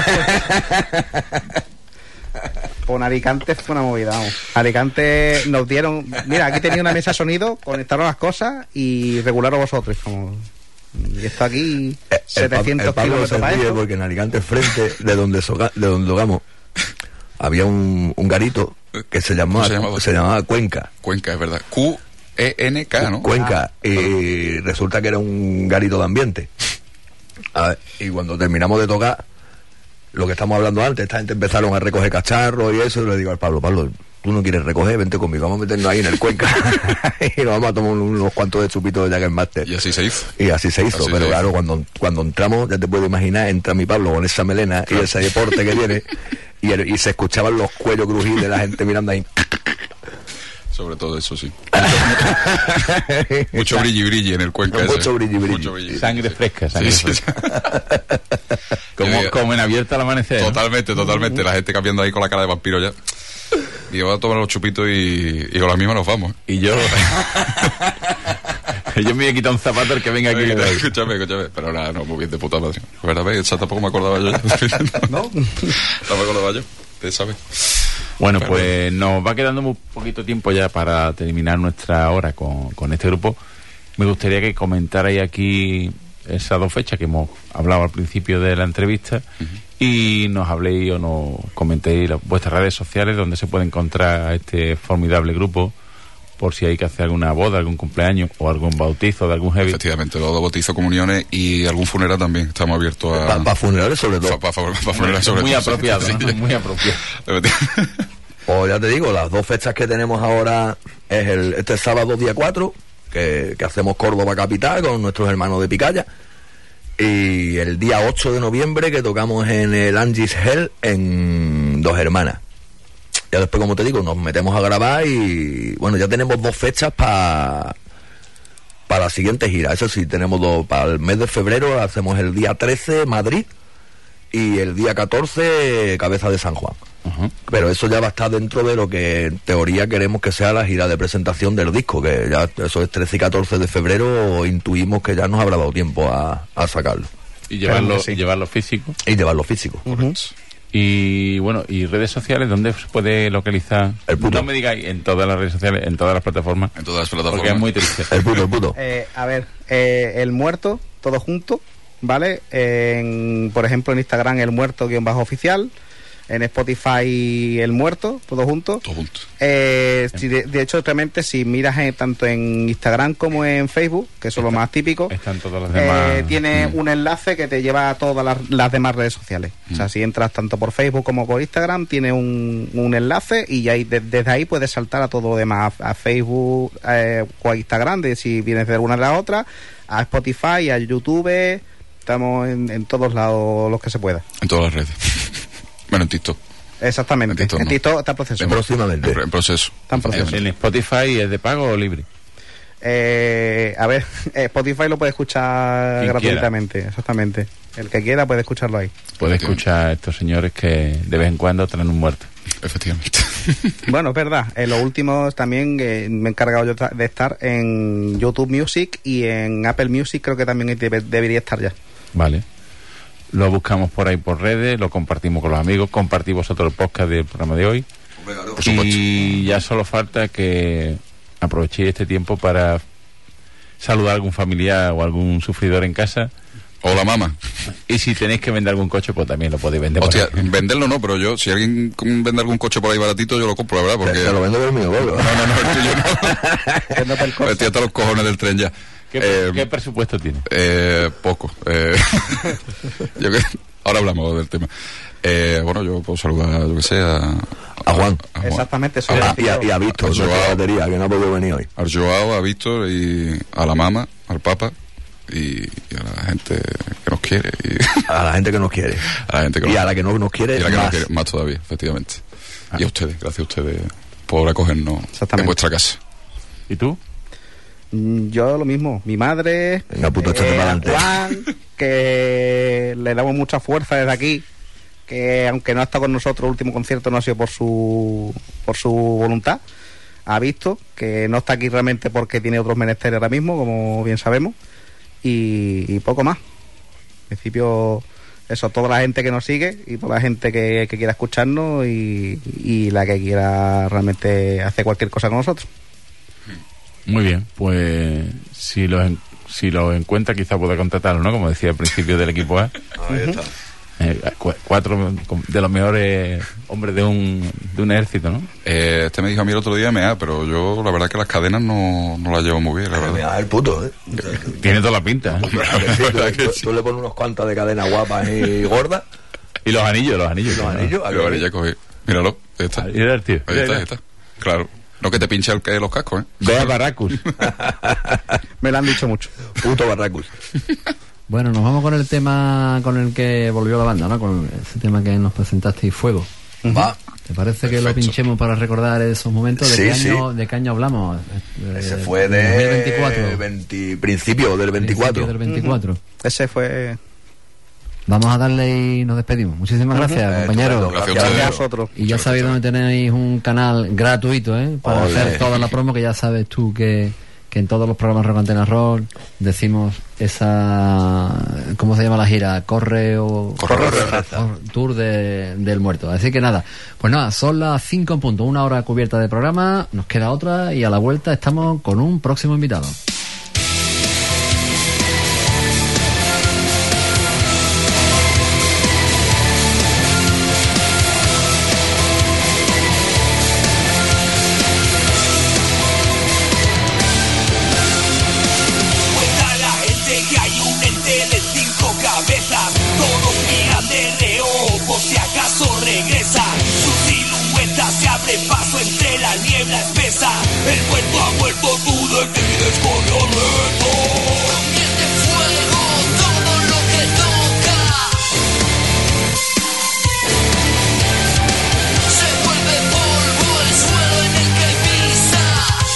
Con Alicante fue una movida, vamos. Alicante nos dieron... Mira, aquí tenía una mesa de sonido, conectaron las cosas y regularon vosotros. Como, y esto aquí, El, Pa- setecientos el Pablo kilómetros se para ríe esto. porque en Alicante, frente de donde, soga- de donde tocamos, había un, un garito que se llamaba, ¿Cómo se llamaba? se llamaba Cuenca. Cuenca, es verdad. Q E N K, ¿no? Cuenca. Y resulta que era un garito de ambiente. A ver, y cuando terminamos de tocar, lo que estamos hablando antes, esta gente empezaron a recoger cacharros y eso, y le digo al Pablo, Pablo, tú no quieres recoger, vente conmigo, vamos a meternos ahí en el Cuenca y nos vamos a tomar unos cuantos de chupitos de Jägermeister. Y así se hizo. Y así se hizo, Así pero se claro, hizo. cuando, cuando entramos, ya te puedes imaginar, entra mi Pablo con esa melena y ese deporte que tiene, y, el- y se escuchaban los cuellos crujir de la gente mirando ahí. Sobre todo eso, sí. Mucho brilli brilli en el Cuenca ese. Mucho brilli brilli. Mucho brilli. Sangre fresca, Sí, sangre sí, sí. fresca. Como, Yo- como en abierto al amanecer, ¿no? Totalmente, totalmente. La gente cambiando ahí con la cara de vampiro ya. Y yo voy a tomar los chupitos y, y con la misma nos vamos. Y yo... yo me voy a quitar un zapato el que venga aquí. y le doy. Escúchame, escúchame. Pero ahora no, muy bien de puta madre. ¿Verdad? ¿Ves? Esa tampoco me acordaba yo. ¿No? No me acordaba yo. ¿Te sabes? Bueno, Pero- pues nos va quedando muy poquito tiempo ya para terminar nuestra hora con, con este grupo. Me gustaría que comentarais aquí esas dos fechas que hemos hablado al principio de la entrevista y nos habléis o nos comentéis las- vuestras redes sociales donde se puede encontrar a este formidable grupo por si hay que hacer alguna boda, algún cumpleaños o algún bautizo de algún heavy. Efectivamente, los dos bautizos, comuniones y algún funeral también. Estamos abiertos a... Para funerales sobre todo. Para funerales sobre Muy todo. apropiado, Sí, ¿no? sí. Muy apropiado. Pues ya te digo, las dos fechas que tenemos ahora es el este sábado día cuatro, que, que hacemos Córdoba Capital con nuestros hermanos de Picaya, y el día ocho de noviembre que tocamos en el Angie's Hell en Dos Hermanas. Ya después, como te digo, nos metemos a grabar y bueno, ya tenemos dos fechas para para la siguiente gira. Eso sí, tenemos dos, para el mes de febrero hacemos el día trece Madrid y el día catorce Cabeza de San Juan. Ajá. Pero eso ya va a estar dentro de lo que en teoría queremos que sea la gira de presentación del disco, que ya eso es trece y catorce de febrero, intuimos que ya nos habrá dado tiempo a, a sacarlo Y llevarlo, Claro que sí. y llevarlo físico. y llevarlo físico. Y bueno, y redes sociales, ¿dónde se puede localizar? El puto. No me digáis en todas las redes sociales, en todas las plataformas, En todas las porque plataformas. es muy triste. El puto, el puto. Eh, a ver, eh, El Muerto, todo junto, ¿vale? En, por ejemplo, en Instagram, El Muerto guión bajo oficial. En Spotify, El Muerto, todo junto. Todo junto. Eh, si de, de hecho, realmente, si miras eh, tanto en Instagram como en Facebook, que son los más típicos, Están todas las demás. eh, tiene Mm. un enlace que te lleva a todas las, las demás redes sociales. O sea, si entras tanto por Facebook como por Instagram, tiene un, un enlace y ahí, de- desde ahí puedes saltar a todo lo demás, a, a Facebook eh, o a Instagram, de si vienes de alguna de las otras, a Spotify, a YouTube. Estamos en, en todos lados los que se pueda. En todas las redes. Bueno, en TikTok. Exactamente. En TikTok, En no. TikTok está en proceso. En, Próximamente. en, en proceso. Está en proceso. ¿En Spotify es de pago o libre? Eh, a ver, eh, Spotify lo puede escuchar Quien gratuitamente, exactamente. El que quiera puede escucharlo ahí. Puede escuchar a estos señores que de vez en cuando traen un muerto. Efectivamente. Bueno, es verdad. En los últimos también eh, me he encargado yo de estar en YouTube Music y en Apple Music, creo que también debe- debería estar ya. Vale. Lo buscamos por ahí por redes, lo compartimos con los amigos, compartí vosotros el podcast del programa de hoy. Por supuesto. Y ya solo falta que aprovechéis este tiempo para saludar a algún familiar o algún sufridor en casa. Hola, mamá. Y si tenéis que vender algún coche, pues también lo podéis vender. por Hostia, ahí. venderlo no, pero yo, si alguien con- vende algún coche por ahí baratito, yo lo compro, la verdad, porque... Te lo vendo por el mío, Pablo. No, no, no, el tuyo no. Corsa. Estoy hasta los cojones del tren ya. ¿Qué, Eh, qué presupuesto tiene? Eh, poco. Eh, yo que- ahora hablamos del tema. Eh, bueno, yo puedo saludar, yo que sé, a, A Juan. a Juan. Exactamente, eso. Ah, y, a, y a Víctor, Pues yo nuestra hago- batería, que no ha podido venir hoy. Al Joao, a Víctor y a la mamá, al Papa y, y a la gente que nos quiere. Y a la gente que nos quiere. A la gente que y nos, a la que no nos quiere, y a la que más. nos quiere, más todavía, efectivamente. Ah. Y a ustedes, gracias a ustedes por acogernos en vuestra casa. ¿Y tú? Yo lo mismo, mi madre, Venga, puto, échate para adelante. Juan, que le damos mucha fuerza desde aquí, que aunque no ha estado con nosotros, el último concierto no ha sido por su por su voluntad, ha visto que no está aquí realmente porque tiene otros menesteres ahora mismo, como bien sabemos, y, y poco más. En principio, eso, toda la gente que nos sigue y toda la gente que, que quiera escucharnos y, y la que quiera realmente hacer cualquier cosa con nosotros. Muy bien, pues si los en, si los encuentra quizá pueda contratarlo, ¿no? Como decía al principio del equipo A. Ahí está. Eh, cu- cuatro de los mejores hombres de un de un ejército, ¿no? Eh, este me dijo a mí el otro día M A, pero yo la verdad que las cadenas no, no las llevo muy bien, la verdad. Mira, el puto, ¿eh? Tiene toda la pinta, ¿eh? Claro que sí, tú, tú, tú le pones unos cuantas de cadenas guapas y gordas. Y los anillos, los anillos. Los anillos, a Pero ver. vale, ya cogí. Míralo, ahí está. Ahí está el tío. Ahí está, ahí está. Claro. No que te pinche el, que los cascos, ¿eh? Ve a Barracus. Me lo han dicho mucho. Puto Barracus. Bueno, nos vamos con el tema con el que volvió la banda, ¿no? Con ese tema que nos presentasteis, Fuego. Va. ¿Te parece que Perfecto. lo pinchemos para recordar esos momentos? ¿De, Sí, qué, año, sí. ¿De qué año hablamos? Eh, Ese fue dos mil veinticuatro. de veinte, principio del veinticuatro. Principio del veinticuatro. Ese fue... Vamos a darle y nos despedimos. Muchísimas gracias, Eh, compañeros. estupendo, Gracias a gracias. ustedes. a vosotros. Y ya sabéis dónde tenéis un canal gratuito, ¿eh? Para Ole. hacer toda la promo, que ya sabes tú que, que en todos los programas Rock Antena Rock decimos esa... ¿Cómo se llama la gira? Corre o... Corre o reza. Cor- Tour de, del muerto. Así que nada, pues nada, son las cinco en punto, una hora cubierta de programa, nos queda otra y a la vuelta estamos con un próximo invitado. Cuenta la gente que hay un ente de cinco cabezas. Todos miran de reojo por si acaso regresa. Su silueta se abre paso entre la niebla espesa. El muerto ha vuelto, tú decides corriendo. Convierte fuego todo lo que toca. Se vuelve polvo el suelo en el que pisa.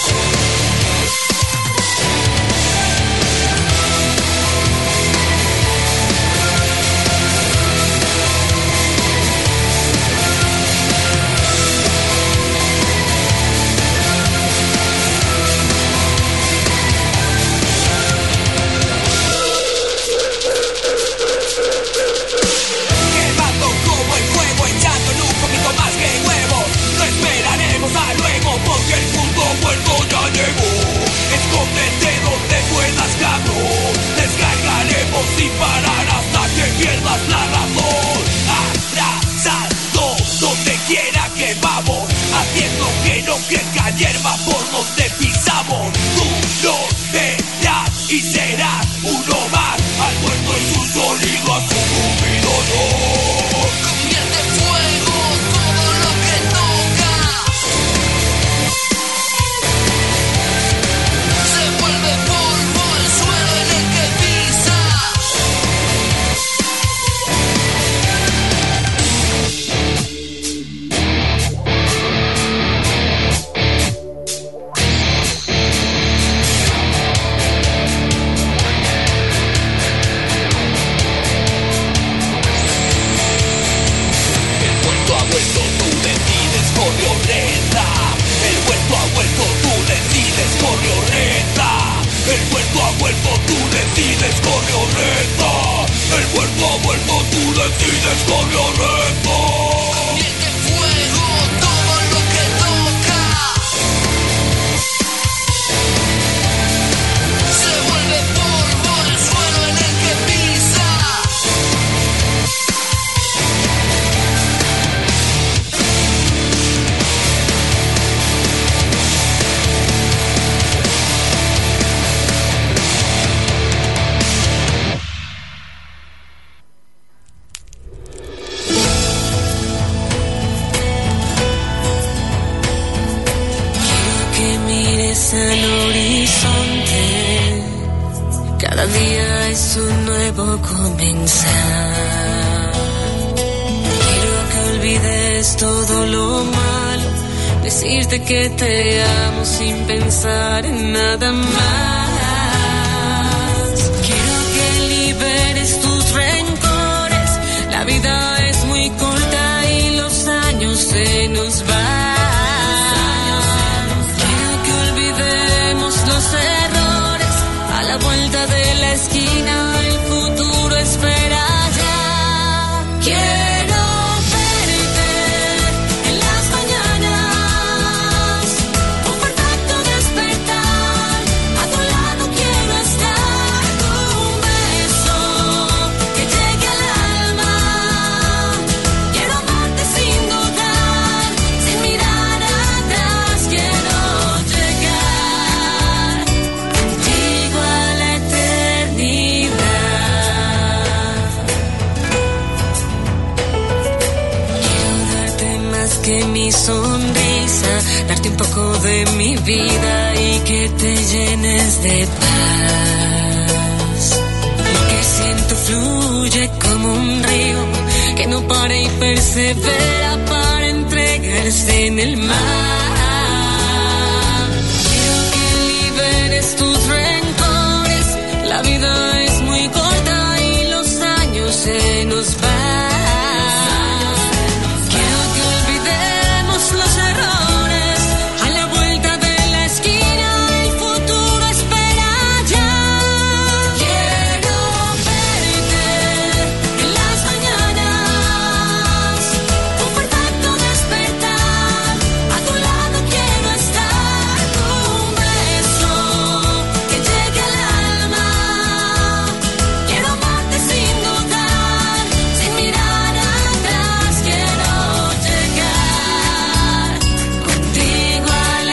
Quemando como el fuego, echándole un poquito más que huevos. No esperaremos a luego porque el punto muerto ya llegó. Escóndete donde puedas, cabrón. Descargaremos sin parar hasta que pierdas la razón. Abrazando donde quiera que vamos, haciendo que no crezca hierba por donde pisamos. Tú lo verás y serás uno más. Al muerto en su sonido ha sucumbido yo. Convierte fuego todo lo que toca. Se vuelve polvo el suelo en el que pisa. El muerto ha vuelto, tú decides, corre o reza. El muerto ha vuelto, tú decides, corre o reza. El muerto ha vuelto, tú decides, corre o reza. El muerto ha vuelto, tú decides, corre o reza. Convierte fuego todo lo que toca. Se vuelve polvo el suelo en el que pisa. Quiero que mires al horizonte cada Cada día es un nuevo comenzar. Quiero que olvides todo lo malo, decirte que te amo sin pensar en nada más. Quiero que liberes tus rencores, la vida es muy corta y los años se nos van. Quiero que olvidemos los errores, a la vuelta de la esquina el futuro espera ya. Quiero verte en las mañanas, un perfecto despertar, a tu lado quiero estar, un beso que llegue al alma. Quiero amarte sin dudar, sin mirar atrás, quiero llegar contigo a la eternidad. Quiero darte más que mi sonrisa, darte un poco de mi vida y que te llenes de paz. Lo que siento fluye como un río que no para y persevera para entregarse en el mar. Quiero que liberes tus rencores, la vida es muy corta y los años se nos van. Quiero que olvidemos los errores, a la vuelta de la esquina el futuro espera ya. Quiero verte en las mañanas, un perfecto despertar, a tu lado quiero estar, un beso que llegue al alma. Quiero amarte sin dudar, sin mirar atrás, quiero llegar contigo a la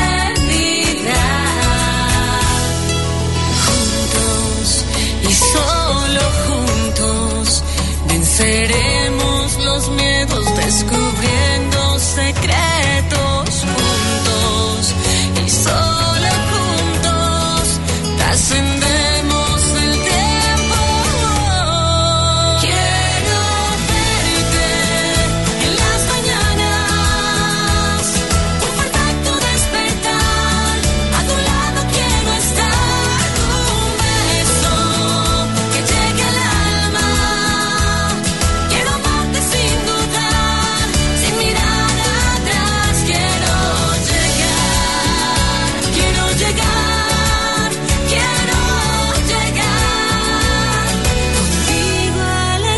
eternidad. Juntos y solo juntos venceremos los miedos, descubriendo secretos. Juntos y solo juntos trascendemos el tiempo. Quiero verte en las mañanas, un perfecto despertar, a tu lado quiero estar, un beso que llegue al alma. Quiero amarte sin dudar, sin mirar atrás, quiero llegar, quiero llegar, quiero llegar contigo a la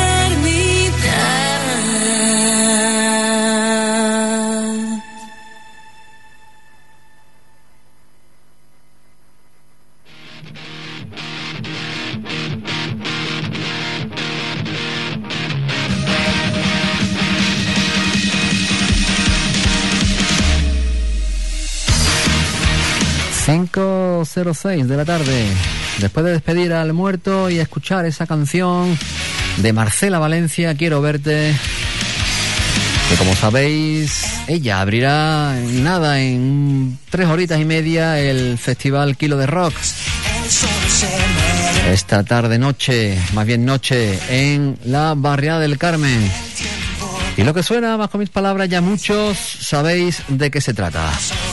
eternidad. cinco cero seis de la tarde. Después de despedir al muerto y escuchar esa canción de Marcela Valencia, Quiero verte, que como sabéis, ella abrirá en nada, en tres horitas y media, el Festival Kilo de Rock. Esta tarde noche, más bien noche, en la Barriada del Carmen. Y lo que suena, bajo mis palabras, ya muchos sabéis de qué se trata.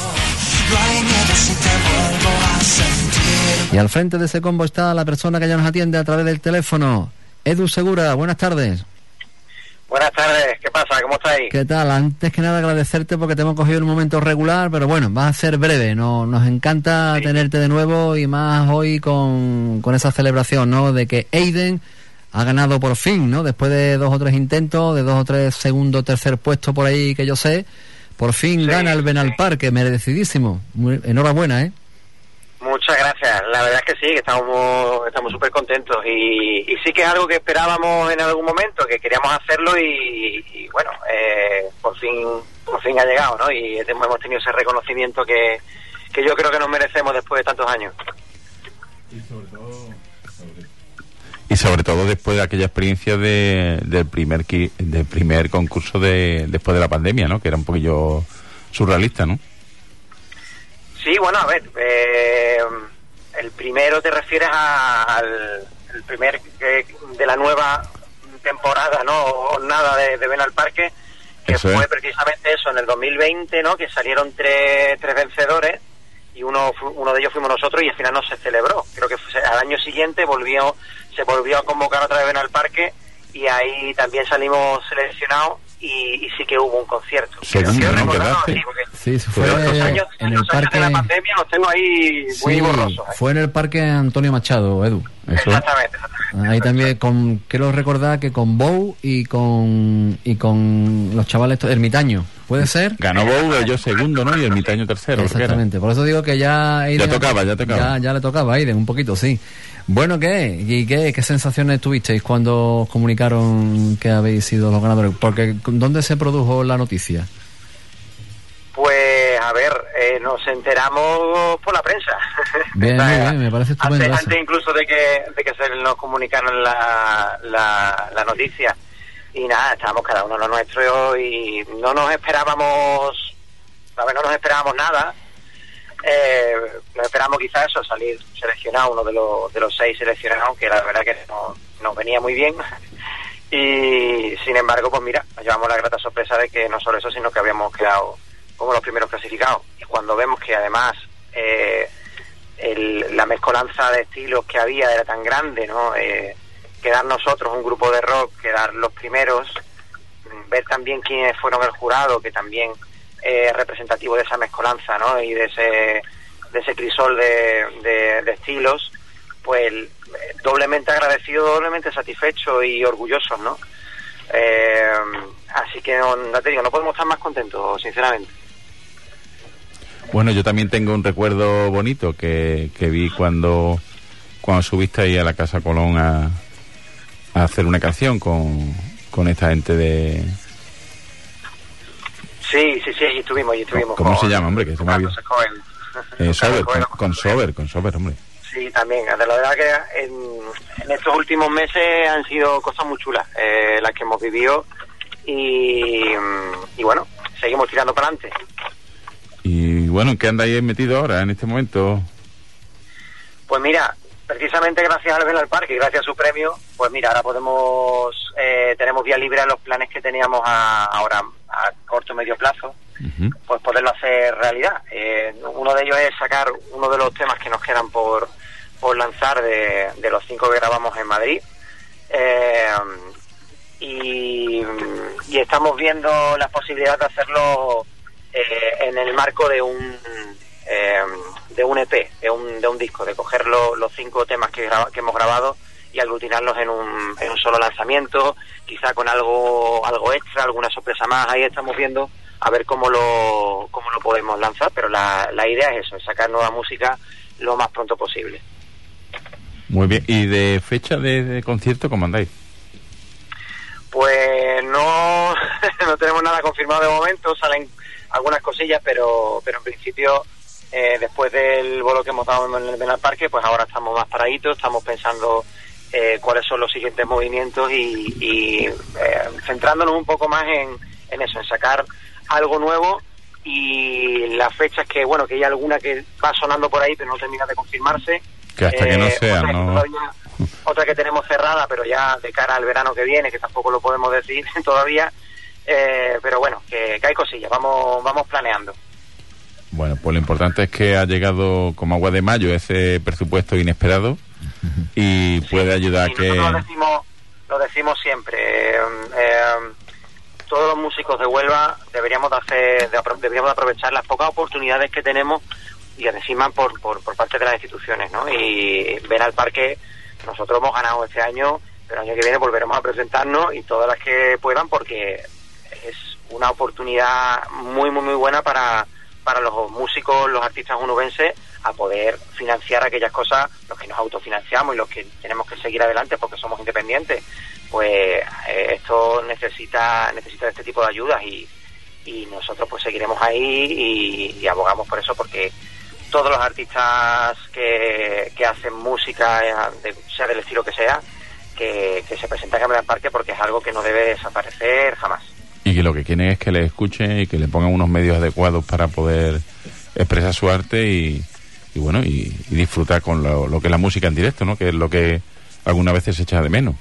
Y al frente de ese combo está la persona que ya nos atiende a través del teléfono, Edu Segura. Buenas tardes. Buenas tardes, ¿qué pasa? ¿Cómo estáis? ¿Qué tal? Antes que nada agradecerte porque te hemos cogido en un momento regular, pero bueno, va a ser breve. No, nos encanta sí. tenerte de nuevo y más hoy con, con esa celebración, ¿no? De que Aiden ha ganado por fin, ¿no? Después de dos o tres intentos, de dos o tres segundo, tercer puesto por ahí que yo sé, por fin sí, gana el Benalpar, que merecidísimo. Muy, enhorabuena, ¿eh? Muchas gracias. La verdad es que sí, que estamos estamos súper contentos y, y sí que es algo que esperábamos en algún momento, que queríamos hacerlo y, y bueno, eh, por fin por fin ha llegado, ¿no? Y hemos tenido ese reconocimiento que, que yo creo que nos merecemos después de tantos años. Y sobre todo, y sobre todo después de aquella experiencia de, del primer del primer concurso de después de la pandemia, ¿no? Que era un poquillo surrealista, ¿no? Sí, bueno, a ver, eh, el primero te refieres a, al el primer eh, de la nueva temporada, ¿no? O nada de, de Ven al Parque, que eso fue es. precisamente eso, en el dos mil veinte, ¿no? Que salieron tres, tres vencedores y uno uno de ellos fuimos nosotros y al final no se celebró. Creo que fue, al año siguiente volvió se volvió a convocar otra vez Ven al Parque y ahí también salimos seleccionados y, y sí que hubo un concierto. Segundo, Quiero ¿no? recordarlo Quedaste. así, porque Sí, se fue los años, en el los años parque. de la pandemia los tengo ahí muy Sí, borrosos. ¿eh? fue en el parque Antonio Machado, Edu. Eso. Exactamente, exactamente. Ahí también con, quiero recordar que con Bow y con y con los chavales estos- ermitaños, ¿puede ser? Ganó Bow, yo segundo, ¿no? Y el Mitaño tercero. creo que era. Exactamente, por eso digo que ya Aiden- Ya tocaba, ya tocaba. ya, ya le tocaba a Aiden un poquito, sí. Bueno, ¿qué? ¿Y qué, qué sensaciones tuvisteis cuando os comunicaron que habéis sido los ganadores? Porque ¿dónde se produjo la noticia? Pues, a ver, eh, nos enteramos por la prensa. Bien, muy bien, me parece estupendo Antes, eso. antes incluso de que, de que se nos comunicaran la, la, la noticia. Y nada, estábamos cada uno en lo nuestro y no nos esperábamos, a ver, no nos esperábamos nada. Eh, nos esperábamos quizás eso, salir seleccionado, uno de los, de los seis seleccionados, que la verdad que no, nos venía muy bien. Y sin embargo, pues mira, nos llevamos la grata sorpresa de que no solo eso, sino que habíamos quedado como los primeros clasificados. Y cuando vemos que además eh, el, la mezcolanza de estilos que había era tan grande, ¿no? Eh, quedar nosotros, un grupo de rock, quedar los primeros, ver también quiénes fueron el jurado, que también es eh, representativo de esa mezcolanza, ¿no? Y de ese de ese crisol de, de, de estilos, pues eh, doblemente agradecido, doblemente satisfecho y orgullosos, ¿no? Eh, así que no, no te digo, no podemos estar más contentos, sinceramente. Bueno, yo también tengo un recuerdo bonito que, que vi cuando, cuando subiste ahí a la Casa Colón a, a hacer una canción con, con esta gente de... Sí, sí, sí, allí estuvimos, allí estuvimos. ¿Cómo con, se llama, hombre? Que se me olvidó. Carlos Cohen. Eh, Sober, Carlos con, Cohen. con Sober, con Sober, hombre. Sí, también. De la verdad que en, en estos últimos meses han sido cosas muy chulas eh, las que hemos vivido y, y bueno, seguimos tirando para adelante. Y bueno, ¿en qué andáis metido ahora, en este momento? Pues mira, precisamente gracias al Ven al Parque y gracias a su premio, pues mira, ahora podemos, eh, tenemos vía libre a los planes que teníamos a, ahora a corto y medio plazo, Uh-huh. pues poderlo hacer realidad. Eh, uno de ellos es sacar uno de los temas que nos quedan por, por lanzar de, de los cinco que grabamos en Madrid. Eh, y, y estamos viendo la posibilidad de hacerlo eh, en el marco de un eh, de un E P, de un, de un disco, de coger lo, los cinco temas que, graba, que hemos grabado y aglutinarlos en un, en un solo lanzamiento, quizá con algo algo extra, alguna sorpresa más. Ahí estamos viendo a ver cómo lo cómo lo podemos lanzar, pero la, la idea es eso, es sacar nueva música lo más pronto posible. Muy bien. ¿Y de fecha de, de concierto cómo andáis? Pues no, no tenemos nada confirmado de momento, salen algunas cosillas, pero pero en principio, eh, después del bolo que hemos dado en el Ven al Parque, pues ahora estamos más paraditos, estamos pensando eh, cuáles son los siguientes movimientos y, y eh, centrándonos un poco más en, en eso, en sacar algo nuevo. Y las fechas que, bueno, que hay alguna que va sonando por ahí pero no termina de confirmarse, Que hasta que no sea, otra, no... que todavía, otra que tenemos cerrada pero ya de cara al verano que viene, que tampoco lo podemos decir todavía, eh, pero bueno, que, que hay cosillas, vamos vamos planeando. Bueno, pues lo importante es que ha llegado como agua de mayo ese presupuesto inesperado y puede ayudar Sí, a que... nosotros lo decimos, lo decimos siempre, eh, eh, todos los músicos de Huelva deberíamos de hacer, de, deberíamos de aprovechar las pocas oportunidades que tenemos y encima por, por, por parte de las instituciones, ¿no? Y Ven al Parque, nosotros hemos ganado este año, pero el año que viene volveremos a presentarnos y todas las que puedan, porque es una oportunidad muy, muy, muy buena para, para los músicos, los artistas onubenses, a poder financiar aquellas cosas, los que nos autofinanciamos y los que tenemos que seguir adelante porque somos independientes. Pues eh, esto necesita necesita este tipo de ayudas y, y nosotros pues seguiremos ahí y, y abogamos por eso, porque todos los artistas que, que hacen música, eh, de, sea del estilo que sea, que, que se presentan en el parque, porque es algo que no debe desaparecer jamás. Y que lo que quieren es que le escuchen y que le pongan unos medios adecuados para poder expresar su arte y, y bueno, y, y disfrutar con lo, lo que es la música en directo, ¿no? Que es lo que algunas veces se echa de menos.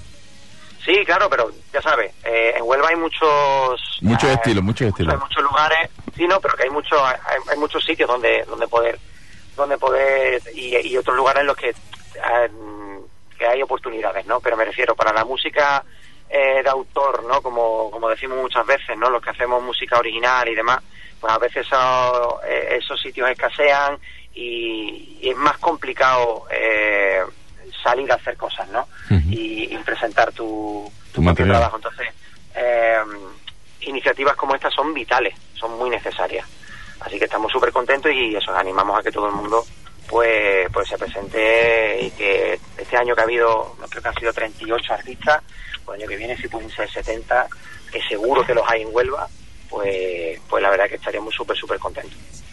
Sí, claro, pero ya sabes, eh, en Huelva hay muchos... Muchos eh, estilos, muchos estilos. Hay muchos lugares, sí, no, pero que hay muchos hay, hay muchos sitios donde donde poder donde poder y, y otros lugares en los que, eh, que hay oportunidades, ¿no? Pero me refiero, para la música eh, de autor, ¿no? Como, como decimos muchas veces, ¿no? Los que hacemos música original y demás, pues a veces esos, eh, esos sitios escasean y, y es más complicado... Eh, salir a hacer cosas, ¿no? Uh-huh. y, y presentar tu, tu, tu propio trabajo. Entonces, eh, iniciativas como estas son vitales, son muy necesarias. Así que estamos súper contentos y eso, animamos a que todo el mundo pues pues se presente y que este año que ha habido, creo que han sido treinta y ocho artistas, pues el año que viene si pueden ser setenta, que seguro que los hay en Huelva, pues pues la verdad que estaríamos súper, súper contentos.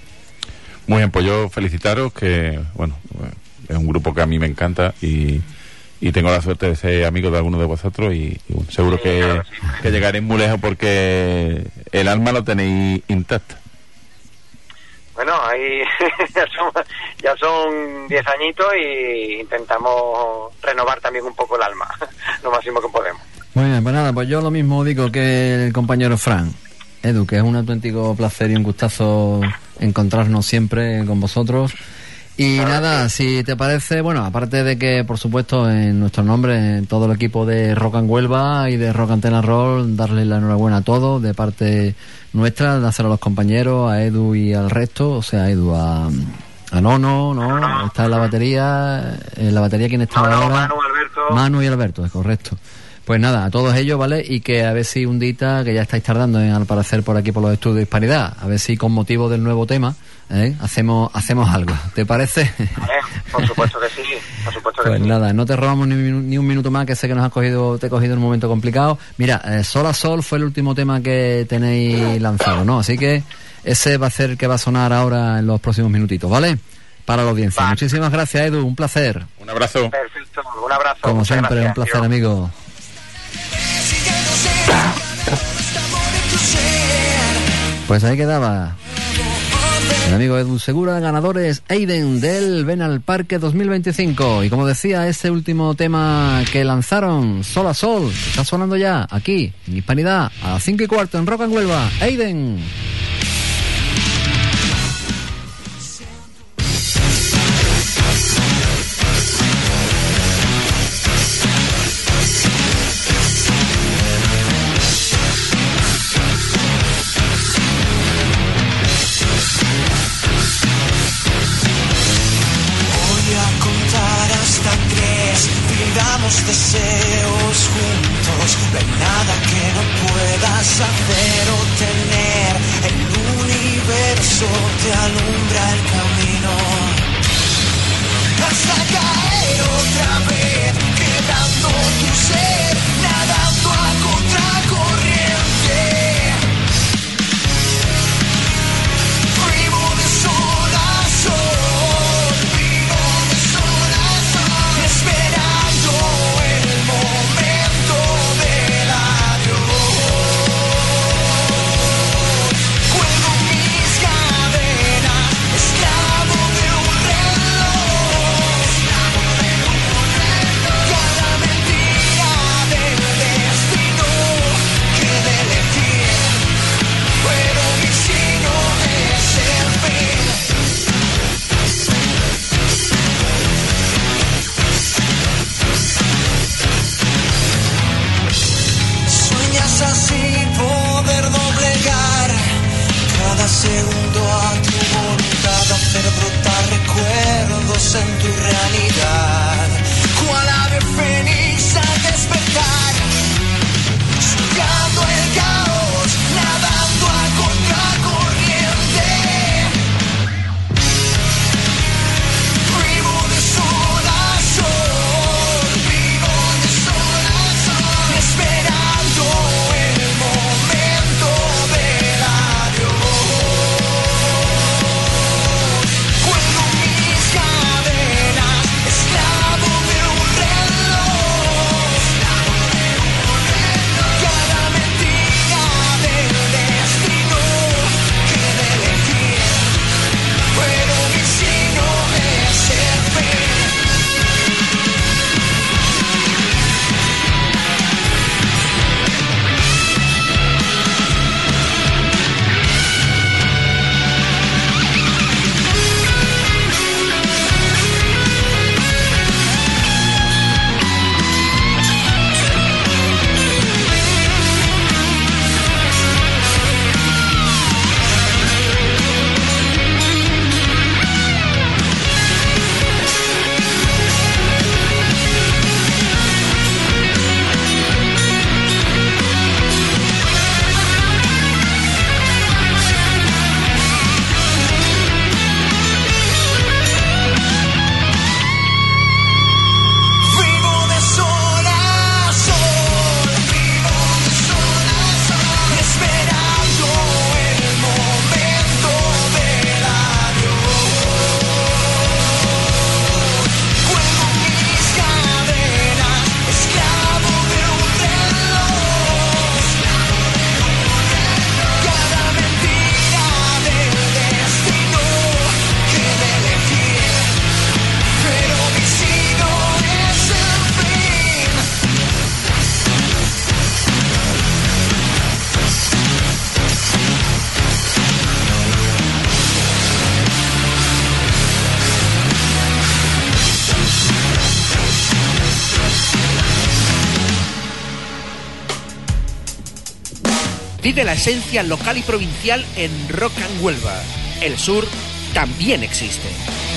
Muy bien, pues yo felicitaros que, bueno... es un grupo que a mí me encanta y, y tengo la suerte de ser amigo de algunos de vosotros y, y bueno, seguro sí, que, claro, sí. que llegaréis muy lejos porque el alma lo tenéis intacta. Bueno, ahí ya son, ya son diez añitos y intentamos renovar también un poco el alma, lo máximo que podemos. Muy bien, pues nada, pues yo lo mismo digo que el compañero Fran. Edu, que es un auténtico placer y un gustazo encontrarnos siempre con vosotros. Y claro, nada, sí. Si te parece, bueno, aparte de que, por supuesto, en nuestro nombre, en todo el equipo de Rock and Huelva y de Rock Antena Roll, darle la enhorabuena a todos, de parte nuestra, dárselo a los compañeros, a Edu y al resto, o sea, a Edu, a, a Nono, ¿no? Está en la batería, en la batería quien está no, ahora. Manu, Alberto. Manu y Alberto, es correcto. Pues nada, a todos ellos, ¿vale? Y que a ver si un día, que ya estáis tardando en al parecer por aquí por los estudios de Hispanidad, a ver si con motivo del nuevo tema, ¿eh? hacemos hacemos algo, ¿te parece? Eh, por supuesto que sí, por supuesto que pues sí. Nada, no te robamos ni, ni un minuto más, que sé que nos has cogido, te he cogido en un momento complicado. Mira, eh, Sol a Sol fue el último tema que tenéis lanzado, ¿no? Así que ese va a ser que va a sonar ahora en los próximos minutitos, ¿vale? Para la audiencia. Vale. Muchísimas gracias, Edu, un placer. Un abrazo. Perfecto, un abrazo. Como Muchas siempre, gracias, un placer, tío. amigo. Pues ahí quedaba el amigo Edu Segura, ganadores Aiden del Ven al Parque dos mil veinticinco. Y como decía, ese último tema que lanzaron, Sol a Sol, está sonando ya aquí en Hispanidad a las cinco y cuarto en Rock and Huelva. Aiden. Deseos juntos, no hay nada que no puedas hacer o tener. El universo te alumbra el camino hasta caer otra vez, quedando tu ser, nadando a contracorriente. Vivo de sol a sol, vivo de sol a sol, esperando el momento del adiós. Cuelgo mis cadenas, esclavo de un reloj, cada mentira del destino que de elegir, pero mi signo es el fin. Sueñas así poder doblegar cada segundo a tu voluntad, hacer brotar recuerdos en tu realidad, cual ave fénix al despertar, surcando el caos, nadando a contracorriente. Vivo de sol a sol, vivo de sol a sol, esperando el momento del adiós. Cuelgo mis cadenas, esclavo Vive la esencia local y provincial en Rock and Huelva. El sur también existe.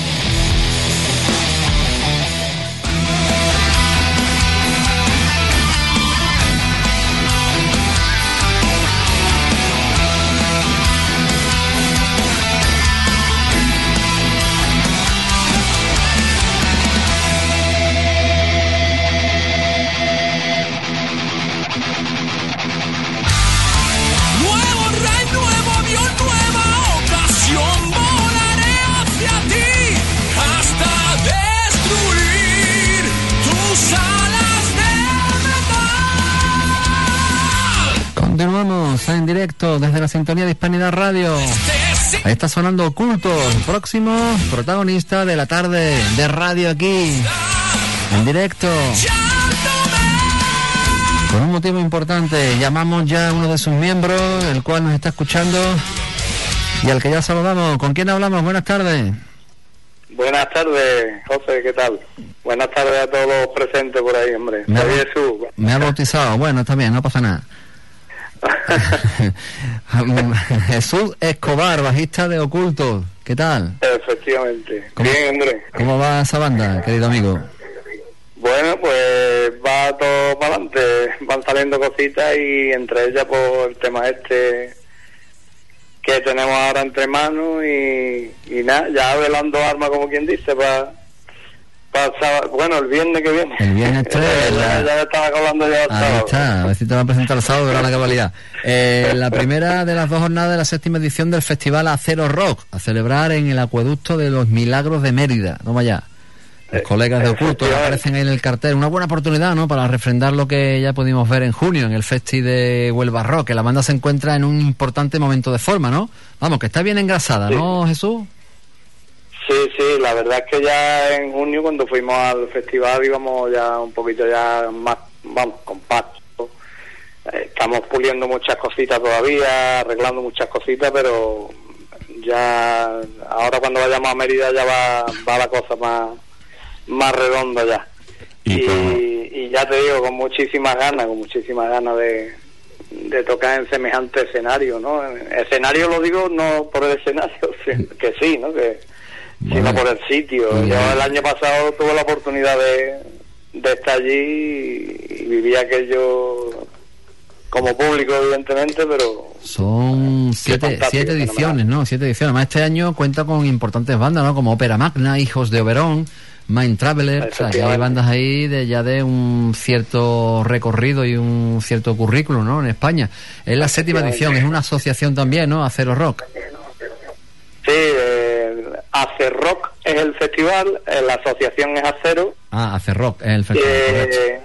Continuamos en directo desde la sintonía de Hispanidad Radio. Ahí está sonando Ocultos, próximo protagonista de la tarde de radio aquí, en directo. Por un motivo importante, llamamos ya a uno de sus miembros, el cual nos está escuchando y al que ya saludamos. ¿Con quién hablamos? Buenas tardes. Buenas tardes, José, ¿qué tal? Buenas tardes a todos los presentes por ahí, hombre. Me, Soy ha, Jesús. me ha bautizado, bueno, está bien, no pasa nada. Jesús Escobar, bajista de Ocultos, ¿qué tal? Efectivamente. ¿Cómo, bien, hombre. ¿Cómo va esa banda, querido amigo? Bueno, pues va todo para adelante, van saliendo cositas y entre ellas por el tema este que tenemos ahora entre manos y, y nada, ya velando armas como quien dice para pa, bueno, el viernes que viene. El viernes tres. ya, ya estaba hablando ya el Ahí sábado. está, a ver si te van a presentar el sábado, verá la cabalidad. Eh, la primera de las dos jornadas de la séptima edición del Festival Acero Rock, a celebrar en el Acueducto de los Milagros de Mérida. Toma ya. Los colegas de Ocultos aparecen ahí en el cartel. Una buena oportunidad, ¿no?, para refrendar lo que ya pudimos ver en junio en el Festi de Huelva Rock, que la banda se encuentra en un importante momento de forma, ¿no? Vamos, que está bien engrasada, sí. ¿No, Jesús? Sí, sí, la verdad es que ya en junio cuando fuimos al festival íbamos ya un poquito ya más, vamos, compacto. Eh, estamos puliendo muchas cositas todavía, arreglando muchas cositas, pero ya ahora cuando vayamos a Mérida ya va, va la cosa más más redonda ya. Y, y, y ya te digo, con muchísimas ganas, con muchísimas ganas de, de tocar en semejante escenario, ¿no? Escenario lo digo no por el escenario, que sí, ¿no? Que bueno, sino por el sitio. Bien. Yo el año pasado tuve la oportunidad de, de estar allí y, y viví aquello como público, evidentemente, pero son siete, siete ediciones, ¿no? Siete ediciones. Además, este año cuenta con importantes bandas, ¿no? Como Ópera Magna, Hijos de Oberón, Mind Traveler, o sea, que hay bandas ahí de ya de un cierto recorrido y un cierto currículum, ¿no?, en España. Es la séptima edición, es una asociación también, ¿no?, Acero Rock. Sí, eh, Acero Rock es el festival, eh, la asociación es Acero. Ah, Acero Rock es el festival, eh, correcto.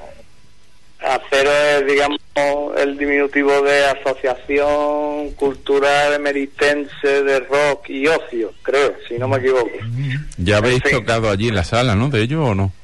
Acero es, digamos, el diminutivo de Asociación Cultural Emeritense de Rock y Ocio, creo, si no me equivoco. ¿Ya habéis sí. tocado allí en la sala, no, de ellos o no?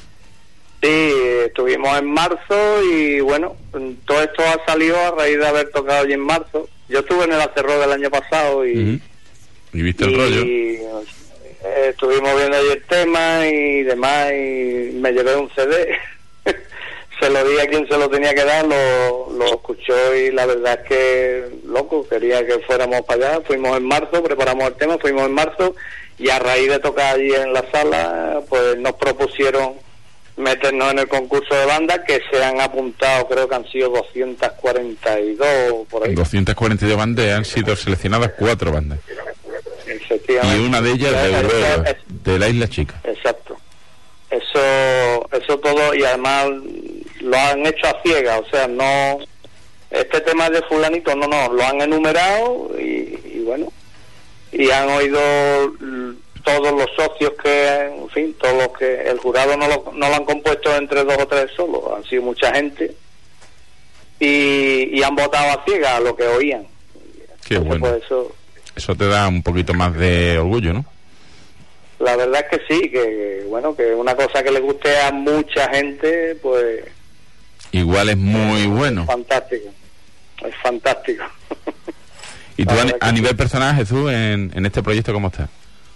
Sí, estuvimos en marzo y bueno, todo esto ha salido a raíz de haber tocado allí en marzo. Yo estuve en el Acero del año pasado y... Uh-huh. ¿Y viste el y, rollo? Y, eh, estuvimos viendo allí el tema y demás y me llevé un C D. Se lo di a quien se lo tenía que dar, lo, lo escuchó y la verdad es que, loco, quería que fuéramos para allá. Fuimos en marzo, preparamos el tema, fuimos en marzo y a raíz de tocar allí en la sala, pues nos propusieron meternos en el concurso de bandas que se han apuntado, creo que han sido doscientas cuarenta y dos por ahí. doscientas cuarenta y dos bandas, han sido seleccionadas cuatro bandas. Efectivamente. Y una de ellas de, de, de la Isla Chica. Exacto. Eso, eso todo, y además lo han hecho a ciegas, o sea, no, este tema es de fulanito, no, no, lo han enumerado y, y bueno, y han oído todos los socios que, en fin, todos los que, el jurado no lo, no lo han compuesto entre dos o tres solos, han sido mucha gente y, y han votado a ciegas a lo que oían. Qué Entonces, bueno. Pues eso, eso te da un poquito más de orgullo, ¿no? La verdad es que sí, que bueno, que una cosa que le guste a mucha gente, pues... Igual es muy es bueno. Fantástico, es fantástico. ¿Y tú a, a nivel personal, Jesús, en, en este proyecto cómo estás?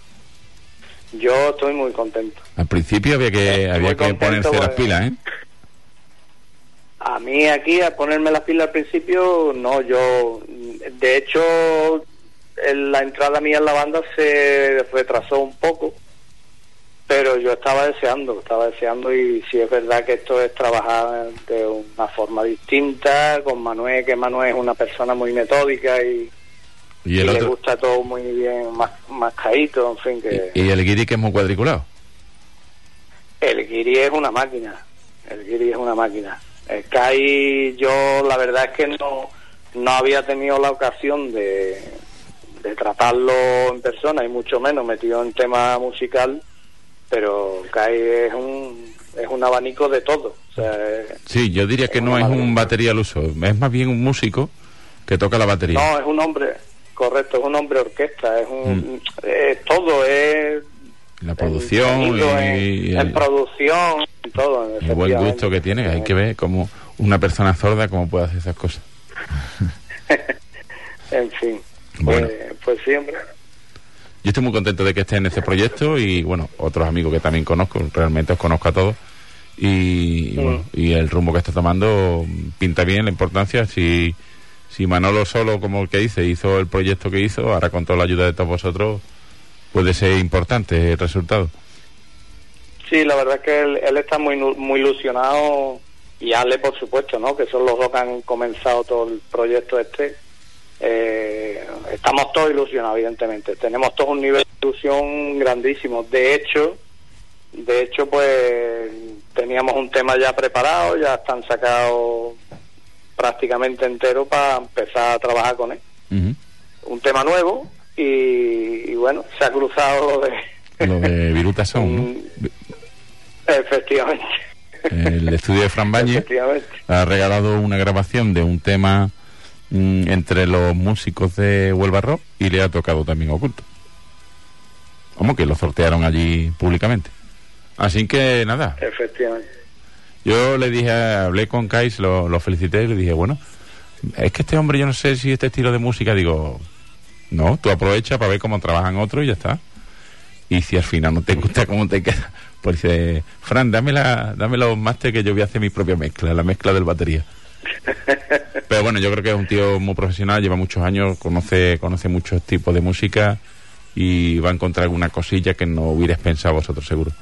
Yo estoy muy contento. Al principio había que, había que ponerse pues, las pilas, ¿eh? A mí aquí, a ponerme las pilas al principio, no, yo, de hecho, la entrada mía en la banda se retrasó un poco, pero yo estaba deseando, estaba deseando y sí es verdad que esto es trabajar de una forma distinta, con Manuel, que Manuel es una persona muy metódica y, y, el y otro... le gusta todo muy bien, más, más caído, en fin. que ¿Y, y el guiri que es muy cuadriculado? El guiri es una máquina, el guiri es una máquina. El Kai, yo la verdad es que no, no había tenido la ocasión de, de tratarlo en persona y mucho menos metido en tema musical, pero Kai es un es un abanico de todo. O sea, sí, yo diría que no es un batería al uso, es más bien un músico que toca la batería. No, es un hombre, correcto, es un hombre orquesta, es un mm. es todo, es la producción en, sonido, y, en, y en el, producción y todo. El buen gusto que tiene, hay que ver cómo una persona sorda cómo puede hacer esas cosas. En fin, bueno. pues, pues siempre. Yo estoy muy contento de que esté en este proyecto y bueno, otros amigos que también conozco, realmente os conozco a todos y, y, mm. bueno, y el rumbo que está tomando pinta bien. La importancia, si, si Manolo solo, como el que dice, hizo el proyecto que hizo, ahora con toda la ayuda de todos vosotros puede ser importante el resultado. Sí, la verdad es que él, él está muy muy ilusionado y Ale, por supuesto, ¿no? Que son los dos que han comenzado todo el proyecto este. Eh, estamos todos ilusionados, evidentemente. Tenemos todos un nivel de ilusión grandísimo. De hecho, de hecho, pues teníamos un tema ya preparado, ya están sacados prácticamente entero para empezar a trabajar con él. Uh-huh. Un tema nuevo y, y bueno, se ha cruzado lo de lo de Viruta Sound, ¿no? Efectivamente. El estudio de Fran Valle ha regalado una grabación de un tema mm, entre los músicos de Huelva Rock y le ha tocado también Oculto. Como que lo sortearon allí públicamente. Así que nada. Efectivamente. Yo le dije, hablé con Kais, lo, lo felicité y le dije, bueno, es que este hombre, yo no sé si este estilo de música, digo, no, tú aprovecha para ver cómo trabajan otros y ya está. Y si al final no te gusta cómo te queda, pues dice, Fran, dame, la, dame los máster que yo voy a hacer mi propia mezcla, la mezcla del batería. Pero bueno, yo creo que es un tío muy profesional, lleva muchos años, conoce conoce muchos tipos de música y va a encontrar alguna cosilla que no hubierais pensado vosotros, seguro.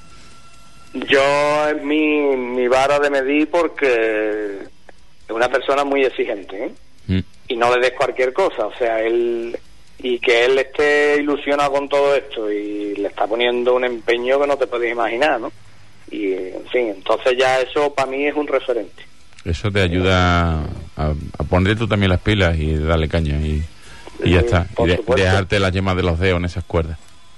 Yo es mi, mi vara de medir porque es una persona muy exigente, ¿eh? Mm. Y no le des cualquier cosa, o sea, él... y que él esté ilusionado con todo esto y le está poniendo un empeño que no te puedes imaginar, ¿no? Y, en fin, entonces ya eso para mí es un referente. Eso te ayuda a, a poner tú también las pilas y darle caña y, y sí, ya está. Y de, dejarte las yemas de los dedos en esas cuerdas.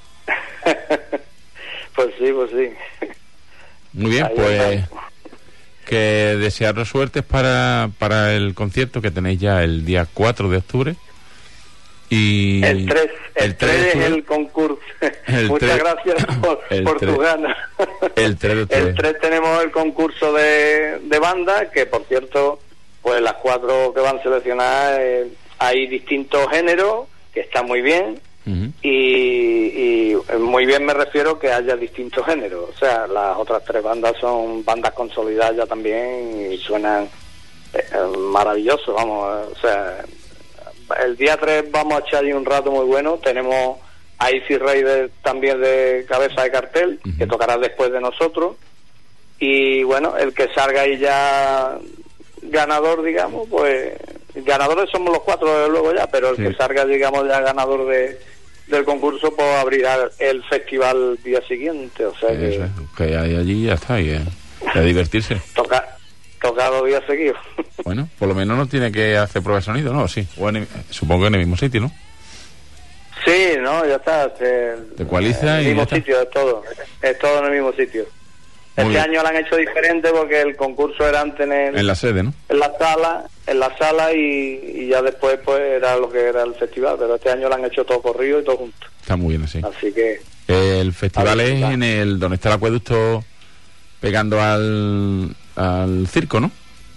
Pues sí, pues sí. Muy bien, ahí pues está. Que desearos suertes para, para el concierto que tenéis ya el día cuatro de octubre. Y el tres, el, el tres es el concurso. El Muchas tres, gracias por, por tu ganas. El tres, el tres tenemos el concurso de, de banda, que por cierto, pues las cuatro que van seleccionadas, eh, hay distintos géneros, que está muy bien, uh-huh. y, y muy bien me refiero que haya distintos géneros. O sea, las otras tres bandas son bandas consolidadas ya también y suenan eh, maravillosos, vamos, o sea... El día tres vamos a echar ahí un rato muy bueno. Tenemos a Easy Raider también de cabeza de cartel, uh-huh. que tocará después de nosotros. Y bueno, el que salga ahí ya ganador, digamos, pues ganadores somos los cuatro desde luego ya, pero el sí. que salga, digamos, ya ganador de del concurso, pues abrirá el festival el día siguiente. O sea que, Eso, que hay allí ya está, y a, a divertirse. Toca Toca dos días seguidos. Bueno, por lo menos no tiene que hacer prueba de sonido, ¿no? Sí. O en, supongo que en el mismo sitio, ¿no? Sí, no, ya está. Se, Te ecualiza en y el mismo ya sitio, está. es todo. Es todo en el mismo sitio. Muy este bien. Año lo han hecho diferente porque el concurso era antes en, el, en la sede, ¿no? En la sala, en la sala y, y ya después pues era lo que era el festival. Pero este año lo han hecho todo corrido y todo junto. Está muy bien así. Así que... El festival es está. en el donde está el acueducto pegando al... al circo, ¿no?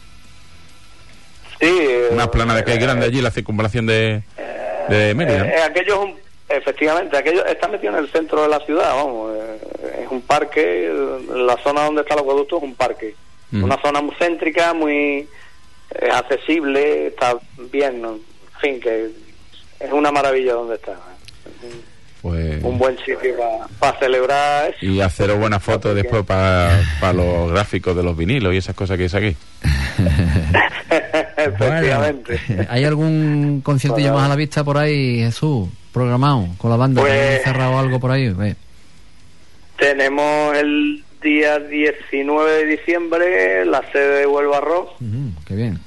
Sí. Una plana de que hay grande allí, la circunvalación de, de Mérida, ¿no? Eh, aquello es un, efectivamente, aquello está metido en el centro de la ciudad, vamos, eh, es un parque, la zona donde está el acueducto es un parque, mm. una zona muy céntrica, muy es accesible, está bien, ¿no? En fin, que es una maravilla donde está. Pues... un buen sitio para pa celebrar eso. Y haceros buenas fotos después para pa los gráficos de los vinilos y esas cosas que es aquí. Efectivamente. Bueno, ¿hay algún conciertillo Bueno. más a la vista por ahí, Jesús, programado con la banda? Pues- ¿Hay cerrado algo por ahí? Ve. Tenemos el día diecinueve de diciembre la sede de Huelva Rock. Uh, qué bien.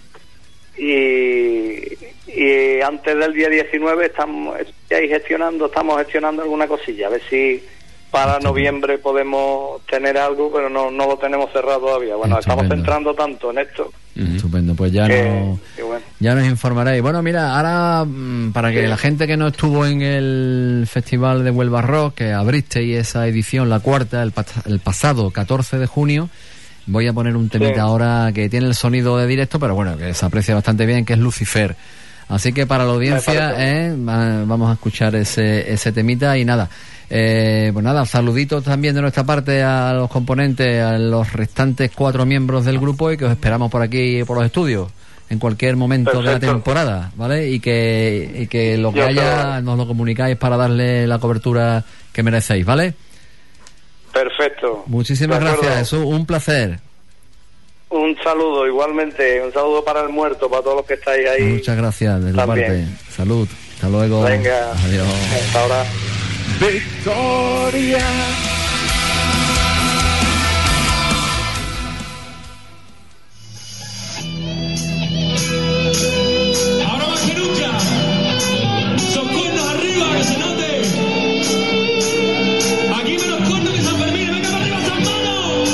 Y, y antes del día diecinueve estamos ahí gestionando, estamos gestionando alguna cosilla, a ver si para noviembre podemos tener algo, pero no, no lo tenemos cerrado todavía. Bueno, Estupendo. estamos centrando tanto en esto. Estupendo, pues ya que- nos, que bueno. ya nos informaréis. Bueno, mira, ahora mm, para que Sí. la gente que no estuvo en el Festival de Huelva Rock, que abristeis esa edición, la cuarta, el, pas- el pasado catorce de junio, voy a poner un temita Sí. ahora que tiene el sonido de directo, pero bueno, que se aprecia bastante bien, que es Lucifer. Así que para la audiencia, eh, va- vamos a escuchar ese, ese temita y nada. Eh, pues nada, saluditos también de nuestra parte a los componentes, a los restantes cuatro miembros del grupo y que os esperamos por aquí, por los estudios, en cualquier momento de la Perfecto. temporada, ¿vale? Y que, y que lo que Yo haya creo- nos lo comunicáis para darle la cobertura que merecéis, ¿vale? Perfecto. Muchísimas De acuerdo. gracias, Jesús, un placer. Un saludo, igualmente, un saludo para el muerto, para todos los que estáis ahí. Muchas gracias de tu También. parte. Salud. Hasta luego. Venga, Adiós. hasta ahora. Victoria. Ahora más que nunca, son cuernos arriba, que se note. Aquí menos cuernos que San Fermín, venga para arriba, San Manos.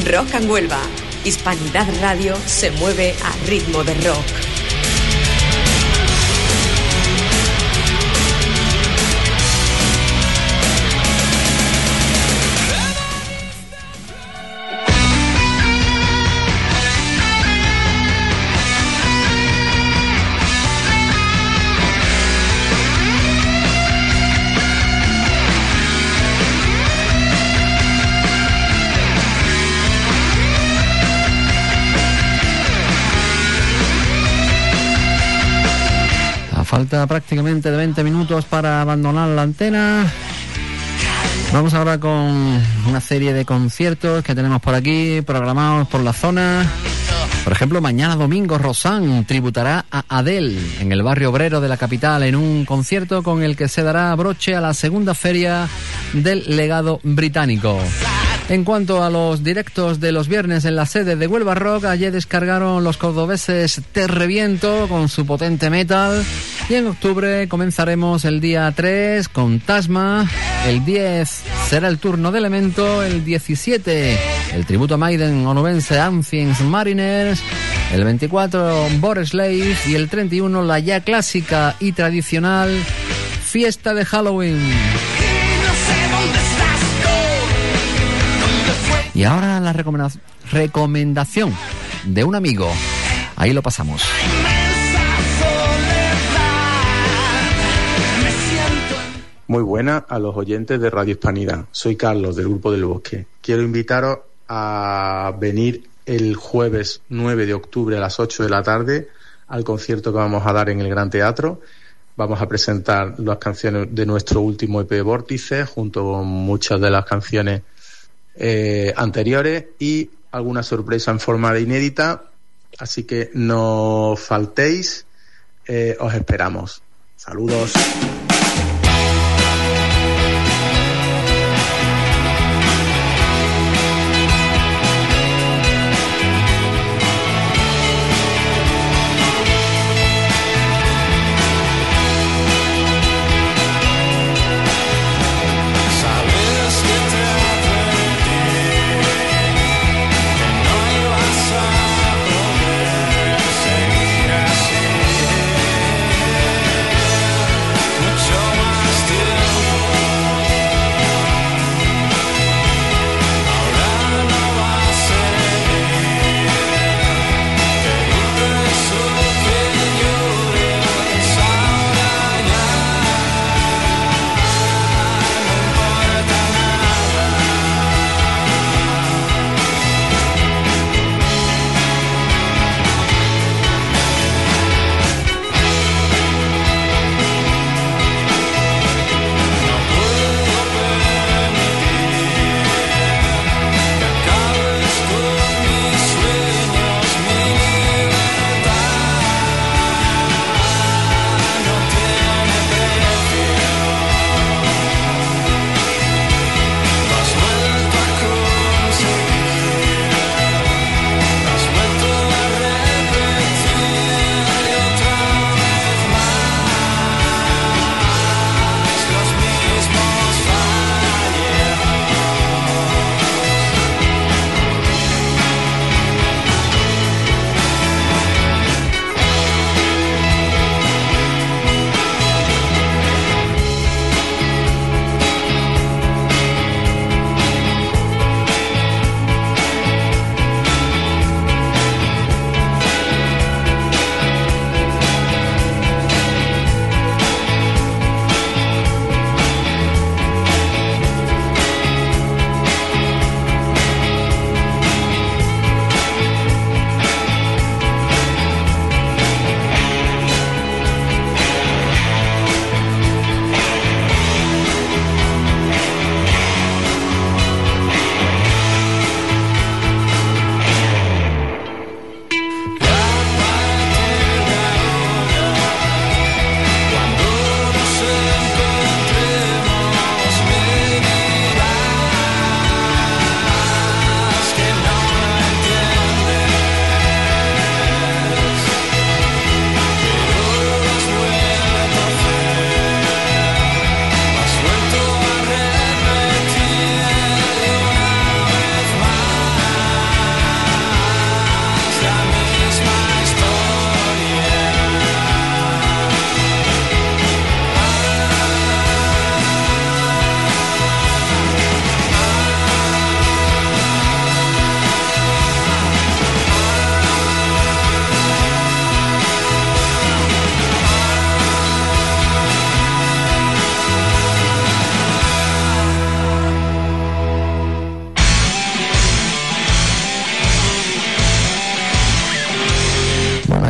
Rock and Huelva. Hispanidad Radio se mueve a ritmo de rock. Falta prácticamente de veinte minutos para abandonar la antena. Vamos ahora con una serie de conciertos que tenemos por aquí, programados por la zona. Por ejemplo, mañana domingo Rosanne tributará a Adele en el barrio obrero de la capital en un concierto con el que se dará broche a la segunda feria del legado británico. En cuanto a los directos de los viernes en la sede de Huelva Rock, ayer descargaron los cordobeses Te Reviento con su potente metal. Y en octubre comenzaremos el día tres con Tasma. El diez será el turno de Elemento. El diecisiete el tributo a Maiden onubense Ancients Mariners. El veinticuatro Boris Slave. Y el treinta y uno la ya clásica y tradicional Fiesta de Halloween. Y ahora la recomenda- recomendación de un amigo. Ahí lo pasamos. Muy buenas a los oyentes de Radio Hispanidad. Soy Carlos, del Grupo del Bosque. Quiero invitaros a venir el jueves nueve de octubre a las ocho de la tarde al concierto que vamos a dar en el Gran Teatro. Vamos a presentar las canciones de nuestro último E P Vórtice, junto con muchas de las canciones eh, anteriores y alguna sorpresa en forma de inédita. Así que no faltéis, eh, os esperamos. Saludos. Mucho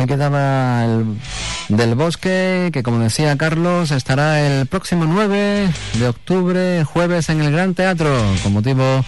quedaba el del Bosque, que como decía Carlos, estará el próximo nueve de octubre, jueves, en el Gran Teatro, con motivo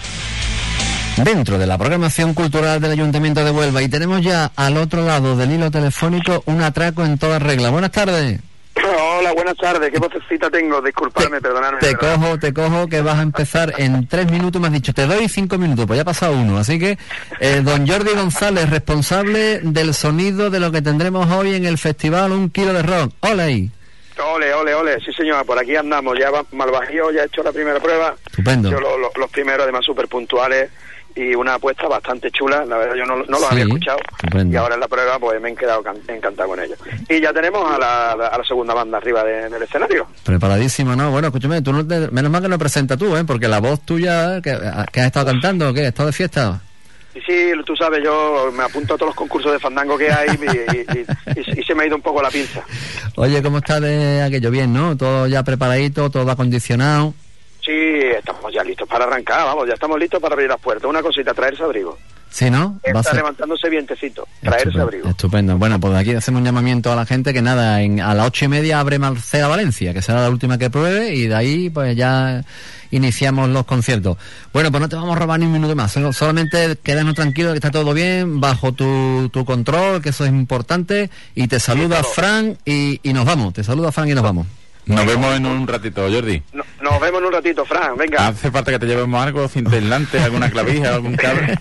dentro de la programación cultural del Ayuntamiento de Huelva. Y tenemos ya al otro lado del hilo telefónico un atraco en toda regla. Buenas tardes. Hola, buenas tardes. ¿Qué vocecita tengo? Disculpadme, perdonadme. Te cojo, te cojo, que vas a empezar en tres minutos. Me has dicho, te doy cinco minutos, pues ya ha pasado uno. Así que, eh, don Jordi González, responsable del sonido de lo que tendremos hoy en el festival Un Kilo de Rock. Hola ahí. Ole, ole, ole. Sí, señor, por aquí andamos. Ya va, Malvajío ya ha hecho la primera prueba. Estupendo. Yo lo, lo, los primeros, además, súper puntuales. Y una apuesta bastante chula, la verdad yo no, no los Sí, había escuchado estupendo. y ahora en la prueba pues me he quedado can- encantado con ellos. Y ya tenemos a la, a la segunda banda arriba de, del escenario. Preparadísimo, ¿no? Bueno, escúchame, tú no te, menos mal que no presentas tú, ¿eh? Porque la voz tuya, que, que has estado cantando, ¿o qué? ¿Estado de fiesta? Y sí, tú sabes, yo me apunto a todos los concursos de fandango que hay y, y, y, y, y se me ha ido un poco la pinza. Oye, ¿cómo está de aquello? Bien, ¿no? Todo ya preparadito, todo acondicionado. Sí, estamos ya listos para arrancar, vamos, ya estamos listos para abrir las puertas. Una cosita, traerse abrigo. Sí, ¿no? Va a Está ser levantándose vientecito, traerse estupendo, abrigo. estupendo. Bueno, pues aquí hacemos un llamamiento a la gente que nada, en, a las ocho y media abre Marcela Valencia, que será la última que pruebe, y de ahí pues ya iniciamos los conciertos. Bueno, pues no te vamos a robar ni un minuto más, solo- solamente quédanos tranquilos que está todo bien, bajo tu, tu control, que eso es importante, y te saluda Fran y, y nos vamos, te saluda Fran y nos vamos. Nos vemos en un ratito, Jordi. No, nos vemos en un ratito, Fran, venga. ¿Hace falta que te llevemos algo, cinta aislante, alguna clavija, algún cable?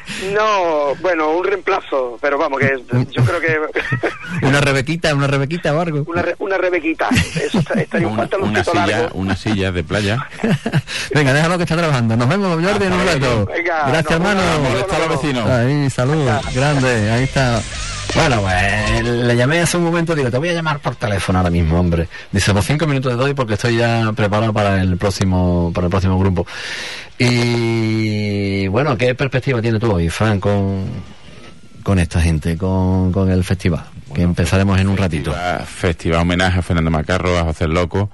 No, bueno, un reemplazo, pero vamos, que yo creo que Una rebequita, una rebequita o algo. una, re- una rebequita, eso está, estaría un Una, una pantaloncito silla, largo. una silla de playa. Venga, déjalo que está trabajando. Nos vemos, Jordi, en un rato. Venga, Gracias, nos hermano. vemos, Molesta a los vecinos. Ahí, salud, grande, ahí está. Bueno, pues le llamé hace un momento, digo, te voy a llamar por teléfono ahora mismo, hombre. Dice, pues cinco minutos te doy porque estoy ya preparado para el próximo, para el próximo grupo. Y bueno, ¿qué perspectiva tienes tú hoy, Fran, con, con esta gente, con, con el festival? Que empezaremos en un ratito. Festival, festival homenaje a Fernando Macarro, a José el Loco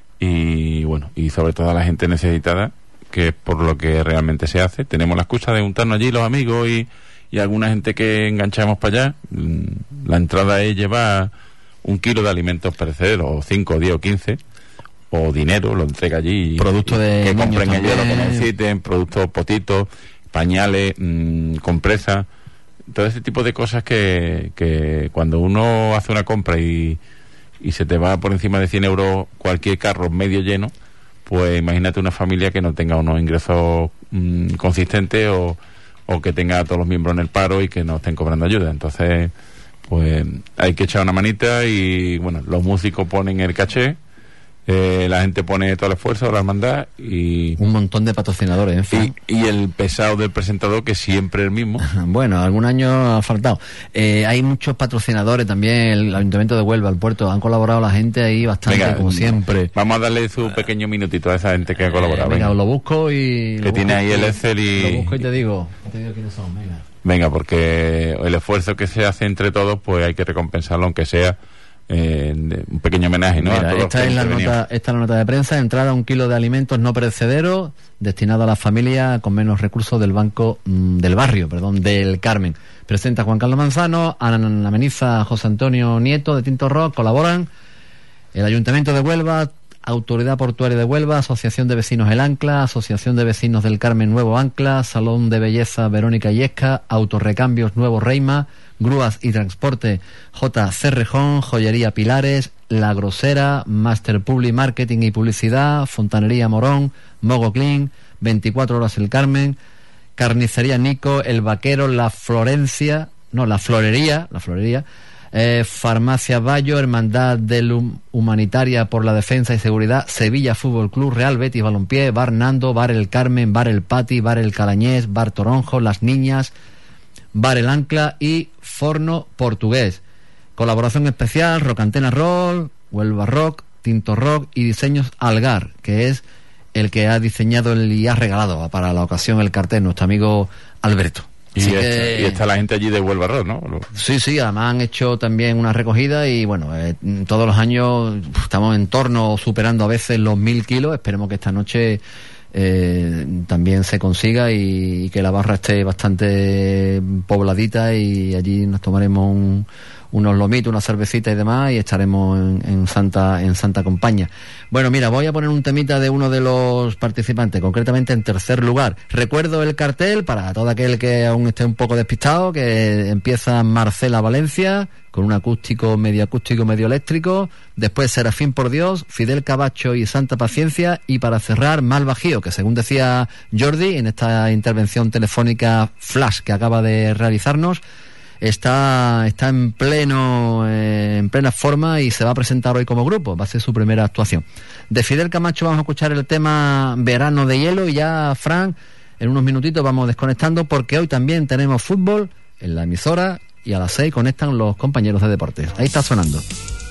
y bueno, y sobre todo a la gente necesitada, que es por lo que realmente se hace. Tenemos la excusa de juntarnos allí los amigos y, y alguna gente que enganchamos para allá. Mm, La entrada es llevar un kilo de alimentos perecederos, o cinco, diez o quince, o dinero, lo entrega allí. Producto de que niños compren ellos lo que también. necesiten, productos potitos, pañales, mmm, compresas, todo ese tipo de cosas que, que cuando uno hace una compra y, y se te va por encima de cien euros cualquier carro medio lleno, pues imagínate una familia que no tenga unos ingresos mmm, consistentes o, o que tenga a todos los miembros en el paro y que no estén cobrando ayuda. Entonces, pues hay que echar una manita y bueno, los músicos ponen el caché, eh, la gente pone todo el esfuerzo, la hermandad y... Un montón de patrocinadores, en fin. Y, y el pesado del presentador, que siempre es el mismo. Bueno, algún año ha faltado. Eh, hay muchos patrocinadores también, el Ayuntamiento de Huelva, el puerto, han colaborado la gente ahí bastante, Venga, como siempre. Vamos a darle su pequeño minutito a esa gente que ha colaborado. Eh, venga, venga. lo busco y... Que lo tiene busco ahí el y- Excel y- Lo busco y te digo, te digo quiénes son, venga. Venga, porque el esfuerzo que se hace entre todos, pues hay que recompensarlo, aunque sea eh, de- un pequeño homenaje, ¿no? Mira, a todos esta los que es, la intervenían. nota, esta es la nota de prensa. Entrada a un kilo de alimentos no perecederos destinado a la familia con menos recursos del Banco mm, del Barrio, perdón, del Carmen. Presenta Juan Carlos Manzano, Ana Meniza, José Antonio Nieto de Tinto Rock, colaboran el Ayuntamiento de Huelva, Autoridad Portuaria de Huelva, Asociación de Vecinos El Ancla, Asociación de Vecinos del Carmen Nuevo Ancla, Salón de Belleza Verónica Yesca, Autorrecambios Nuevo Reima, Grúas y Transporte J. Cerrejón, Joyería Pilares, La Grosera, Master Publi Marketing y Publicidad, Fontanería Morón, Mogo Clean, veinticuatro Horas El Carmen, Carnicería Nico, El Vaquero, La Florencia, no, La Florería, La Florería, eh, Farmacia Bayo, Hermandad del Hum- Humanitaria por la Defensa y Seguridad, Sevilla Fútbol Club, Real Betis Balompié, Bar Nando, Bar El Carmen, Bar El Pati, Bar El Calañés, Bar Toronjo, Las Niñas, Bar El Ancla y Forno Portugués. Colaboración especial, Rock Antena Roll, Huelva Rock, Tinto Rock y Diseños Algar, que es el que ha diseñado el, y ha regalado para la ocasión el cartel, nuestro amigo Alberto. Y, Así está, que- y está la gente allí de Huelva Rock, ¿no? Lo- Sí, sí, además han hecho también una recogida y bueno, eh, todos los años uf, estamos en torno, superando a veces los mil kilos. Esperemos que esta noche eh, también se consiga y, y que la barra esté bastante pobladita y allí nos tomaremos un, unos lomitos, una cervecita y demás, y estaremos en, en Santa en Santa Compañía. Bueno, mira, voy a poner un temita de uno de los participantes, concretamente en tercer lugar. Recuerdo el cartel para todo aquel que aún esté un poco despistado, que empieza Marcela Valencia, con un acústico, medio acústico, medio eléctrico, después Serafín por Dios, Fidel Camacho y Santa Paciencia, y para cerrar Mal Bajío, que según decía Jordi en esta intervención telefónica flash que acaba de realizarnos, está está en pleno eh, en plena forma y se va a presentar hoy como grupo, va a ser su primera actuación. De Fidel Camacho vamos a escuchar el tema Verano de Hielo, y ya, Fran, en unos minutitos vamos desconectando, porque hoy también tenemos fútbol en la emisora y a las seis conectan los compañeros de deportes. Ahí está sonando.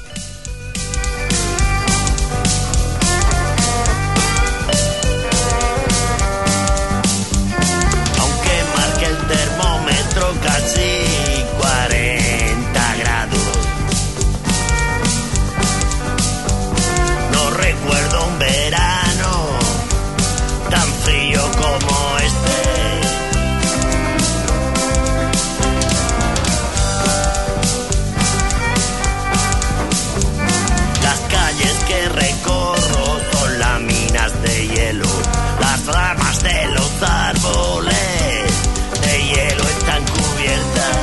Aunque marque el termómetro casi cuarenta grados, no recuerdo un verano tan frío como este. Recorro son láminas de hielo, las ramas de los árboles de hielo están cubiertas.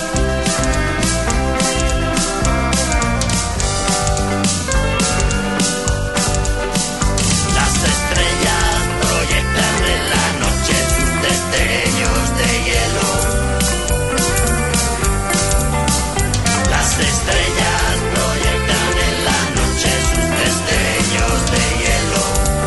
Las estrellas proyectan en la noche sus destellos de hielo. Las estrellas proyectan en la noche sus destellos de hielo.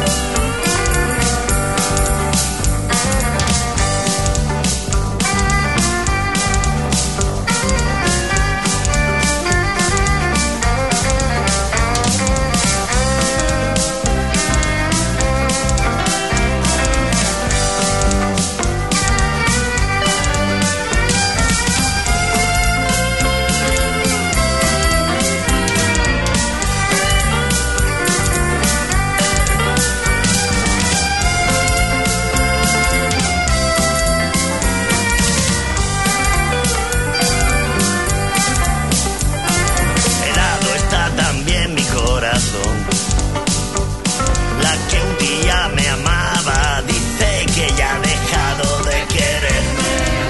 Helado está también mi corazón. La que un día me amaba dice que ya ha dejado de quererme.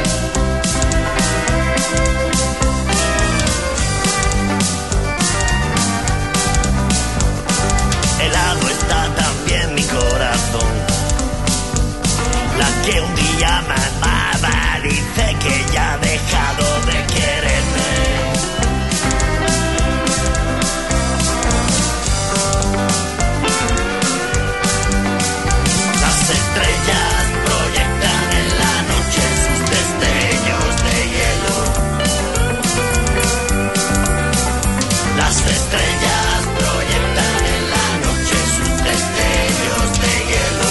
Helado está también mi corazón. La que un día me amaba dice que ya ha dejado de quererme. Las estrellas proyectan en la noche sus destellos de hielo. Las estrellas proyectan en la noche sus destellos de hielo.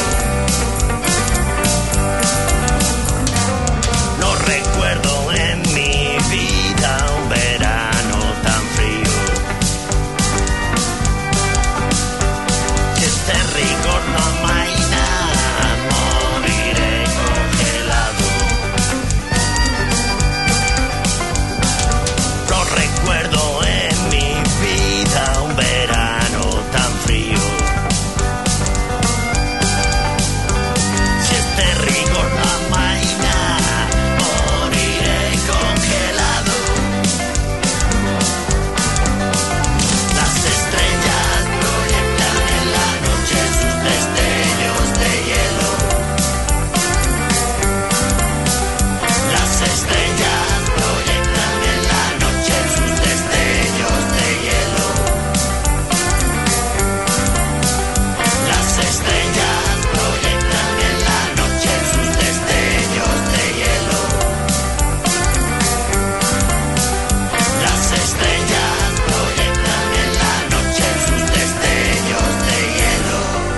No recuerdo en mi vida un verano tan frío. Si este rigor no amaina, moriré congelado. No recuerdo en mi vida un verano tan frío. Si este rigor no amaina, moriré congelado. Las estrellas proyectan en la noche sus destellos de hielo. Las estrellas proyectan en la noche sus destellos de hielo. Las estrellas proyectan en la noche sus destellos de hielo. Las estrellas proyectan en la noche sus destellos de hielo.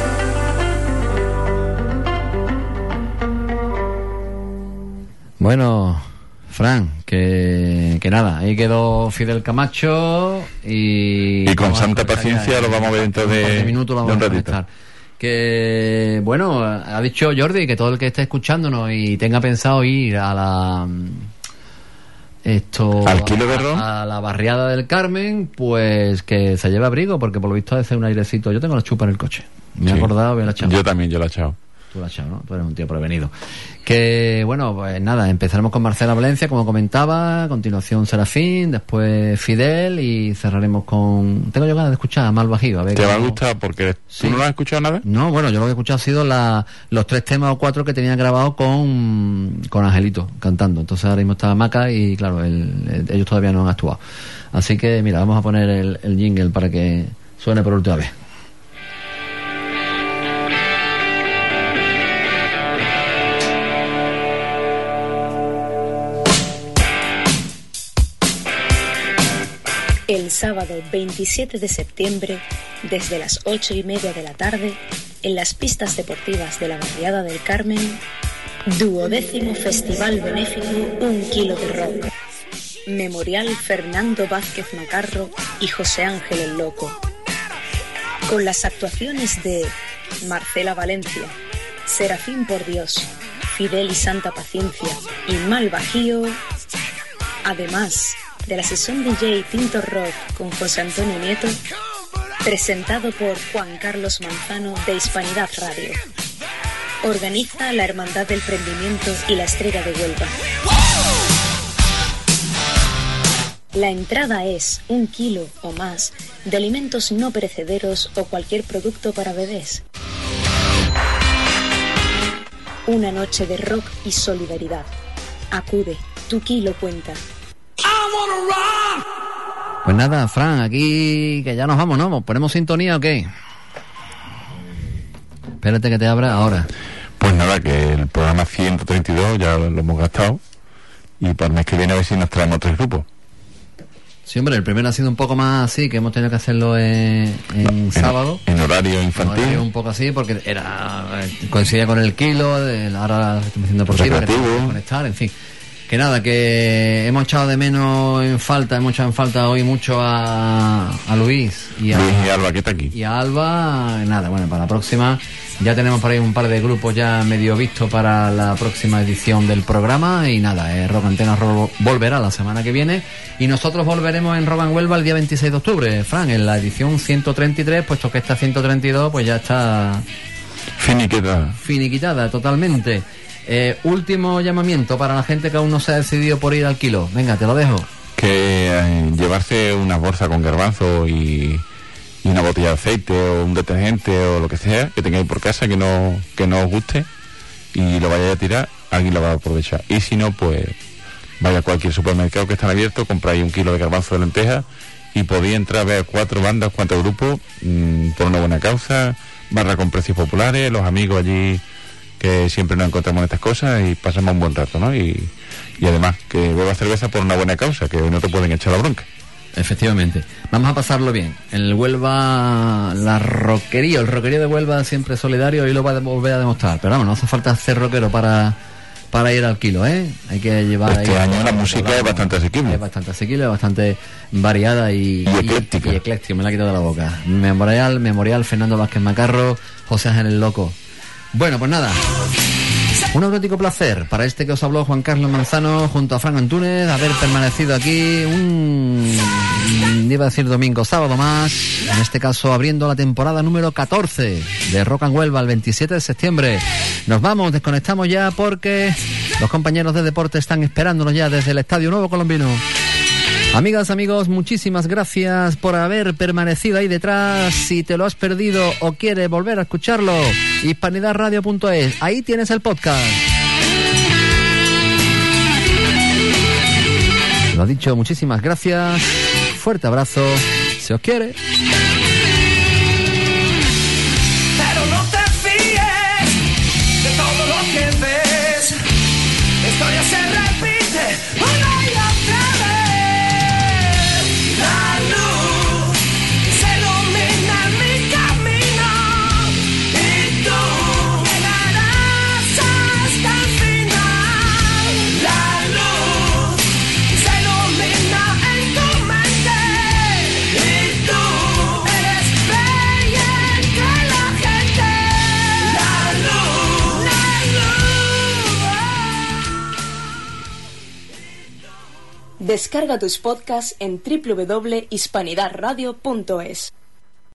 Bueno, Fran, que, que nada, ahí quedó Fidel Camacho y... Y con vamos a Santa conectar Paciencia ya, lo vamos a ver dentro de, un par de minutos lo de vamos un a ratito. conectar. Que, bueno, ha dicho Jordi que todo el que esté escuchándonos y tenga pensado ir a la... esto ¿Al kilo de ron? A, a la barriada del Carmen, pues que se lleve abrigo, porque por lo visto hace un airecito. Yo tengo la chupa en el coche. Me he Sí. acordado, me la he echado. Yo también, yo la he echado. Tú la has echado, ¿no? Tú eres un tío prevenido. Que, bueno, pues nada, empezaremos con Marcela Valencia, como comentaba, a continuación Serafín, después Fidel y cerraremos con... Tengo yo ganas de escuchar a Mal Bajío, a ver... ¿Te va a cómo- gustar? Porque Sí. tú no lo has escuchado nada. No, bueno, yo lo que he escuchado ha sido la, los tres temas o cuatro que tenía grabado con, con Angelito cantando. Entonces ahora mismo está Maca y claro, el- el- ellos todavía no han actuado. Así que mira, vamos a poner el, el jingle para que suene por última vez. El sábado veintisiete de septiembre, desde las ocho y media de la tarde, en las pistas deportivas de la Barriada del Carmen, duodécimo Festival Benéfico Un Kilo de Rock. Memorial Fernando Vázquez Macarro y José Ángel el Loco. Con las actuaciones de Marcela Valencia, Serafín por Dios, Fidel y Santa Paciencia y Mal Bajío. Además de la sesión D J Tinto Rock con José Antonio Nieto, presentado por Juan Carlos Manzano de Hispanidad Radio. Organiza la Hermandad del Prendimiento y la Estrella de Huelva. La entrada es un kilo o más de alimentos no perecederos o cualquier producto para bebés. Una noche de rock y solidaridad. Acude, tu kilo cuenta. Pues nada, Fran, aquí que ya nos vamos, ¿no? ¿Ponemos sintonía o qué? Espérate que te abra ahora. Pues nada, que el programa ciento treinta y dos ya lo, lo hemos gastado. Y para el mes que viene a ver si nos traemos tres grupos. Sí, hombre, el primero ha sido un poco más así, que hemos tenido que hacerlo en, en sábado. En horario infantil. Horario un poco así, porque era coincidía con el kilo, de, ahora la estamos deportiva, que tenemos que conectar, en fin. Que nada, que hemos echado de menos en falta, hemos echado en falta hoy mucho a, a Luis y a, Luis y Alba, que está aquí. y a Alba. Nada, bueno, para la próxima ya tenemos por ahí un par de grupos ya medio vistos para la próxima edición del programa. Y nada, eh, Rock Antena Rock volverá la semana que viene y nosotros volveremos en Rock en Huelva el día veintiséis de octubre, Fran, en la edición ciento treinta y tres, puesto que esta ciento treinta y dos pues ya está finiquitada, finiquitada totalmente. Eh, último llamamiento para la gente que aún no se ha decidido por ir al kilo. Venga, te lo dejo. Que eh, llevarse una bolsa con garbanzo y, y una botella de aceite o un detergente o lo que sea que tengáis por casa que no que no os guste y lo vayáis a tirar, alguien lo va a aprovechar. Y si no, pues vaya a cualquier supermercado que están abiertos, compráis un kilo de garbanzo de lentejas y podéis entrar a ver cuatro bandas, cuatro grupos mmm, por una buena causa, barra con precios populares, los amigos allí que siempre nos encontramos en estas cosas y pasamos un buen rato, ¿no? Y, y además que beba cerveza por una buena causa, que hoy no te pueden echar la bronca. Efectivamente, vamos a pasarlo bien. El Huelva, la roquería, el roquerío de Huelva siempre es solidario y lo va a volver a demostrar. Pero vamos, no hace falta ser rockero para para ir al kilo, ¿eh? Hay que llevar este ahí, año la música es bastante asequible. Es bastante asequible, bastante variada y, y ecléctica. Y, y ecléctica, me la ha quitado de la boca. Memorial, Memorial Fernando Vázquez Macarro, José Ángel el Loco. Bueno, pues nada, un auténtico placer para este que os habló Juan Carlos Manzano junto a Fran Antúnez, haber permanecido aquí un, iba a decir domingo, sábado más, en este caso abriendo la temporada número catorce de Rock and Huelva el veintisiete de septiembre. Nos vamos, desconectamos ya porque los compañeros de deporte están esperándonos ya desde el Estadio Nuevo Colombino. Amigas, amigos, muchísimas gracias por haber permanecido ahí detrás. Si te lo has perdido o quieres volver a escucharlo, hispanidad radio punto es, ahí tienes el podcast. Lo ha dicho, muchísimas gracias. Fuerte abrazo. Se os quiere. Pero no te fíes de todo lo que ves. La historia se repite una y otra vez. La luz se ilumina en mi camino y tú llegarás hasta el final. La luz se ilumina en tu mente y tú Descarga tus podcasts en doble u doble u doble u punto hispanidad radio punto es.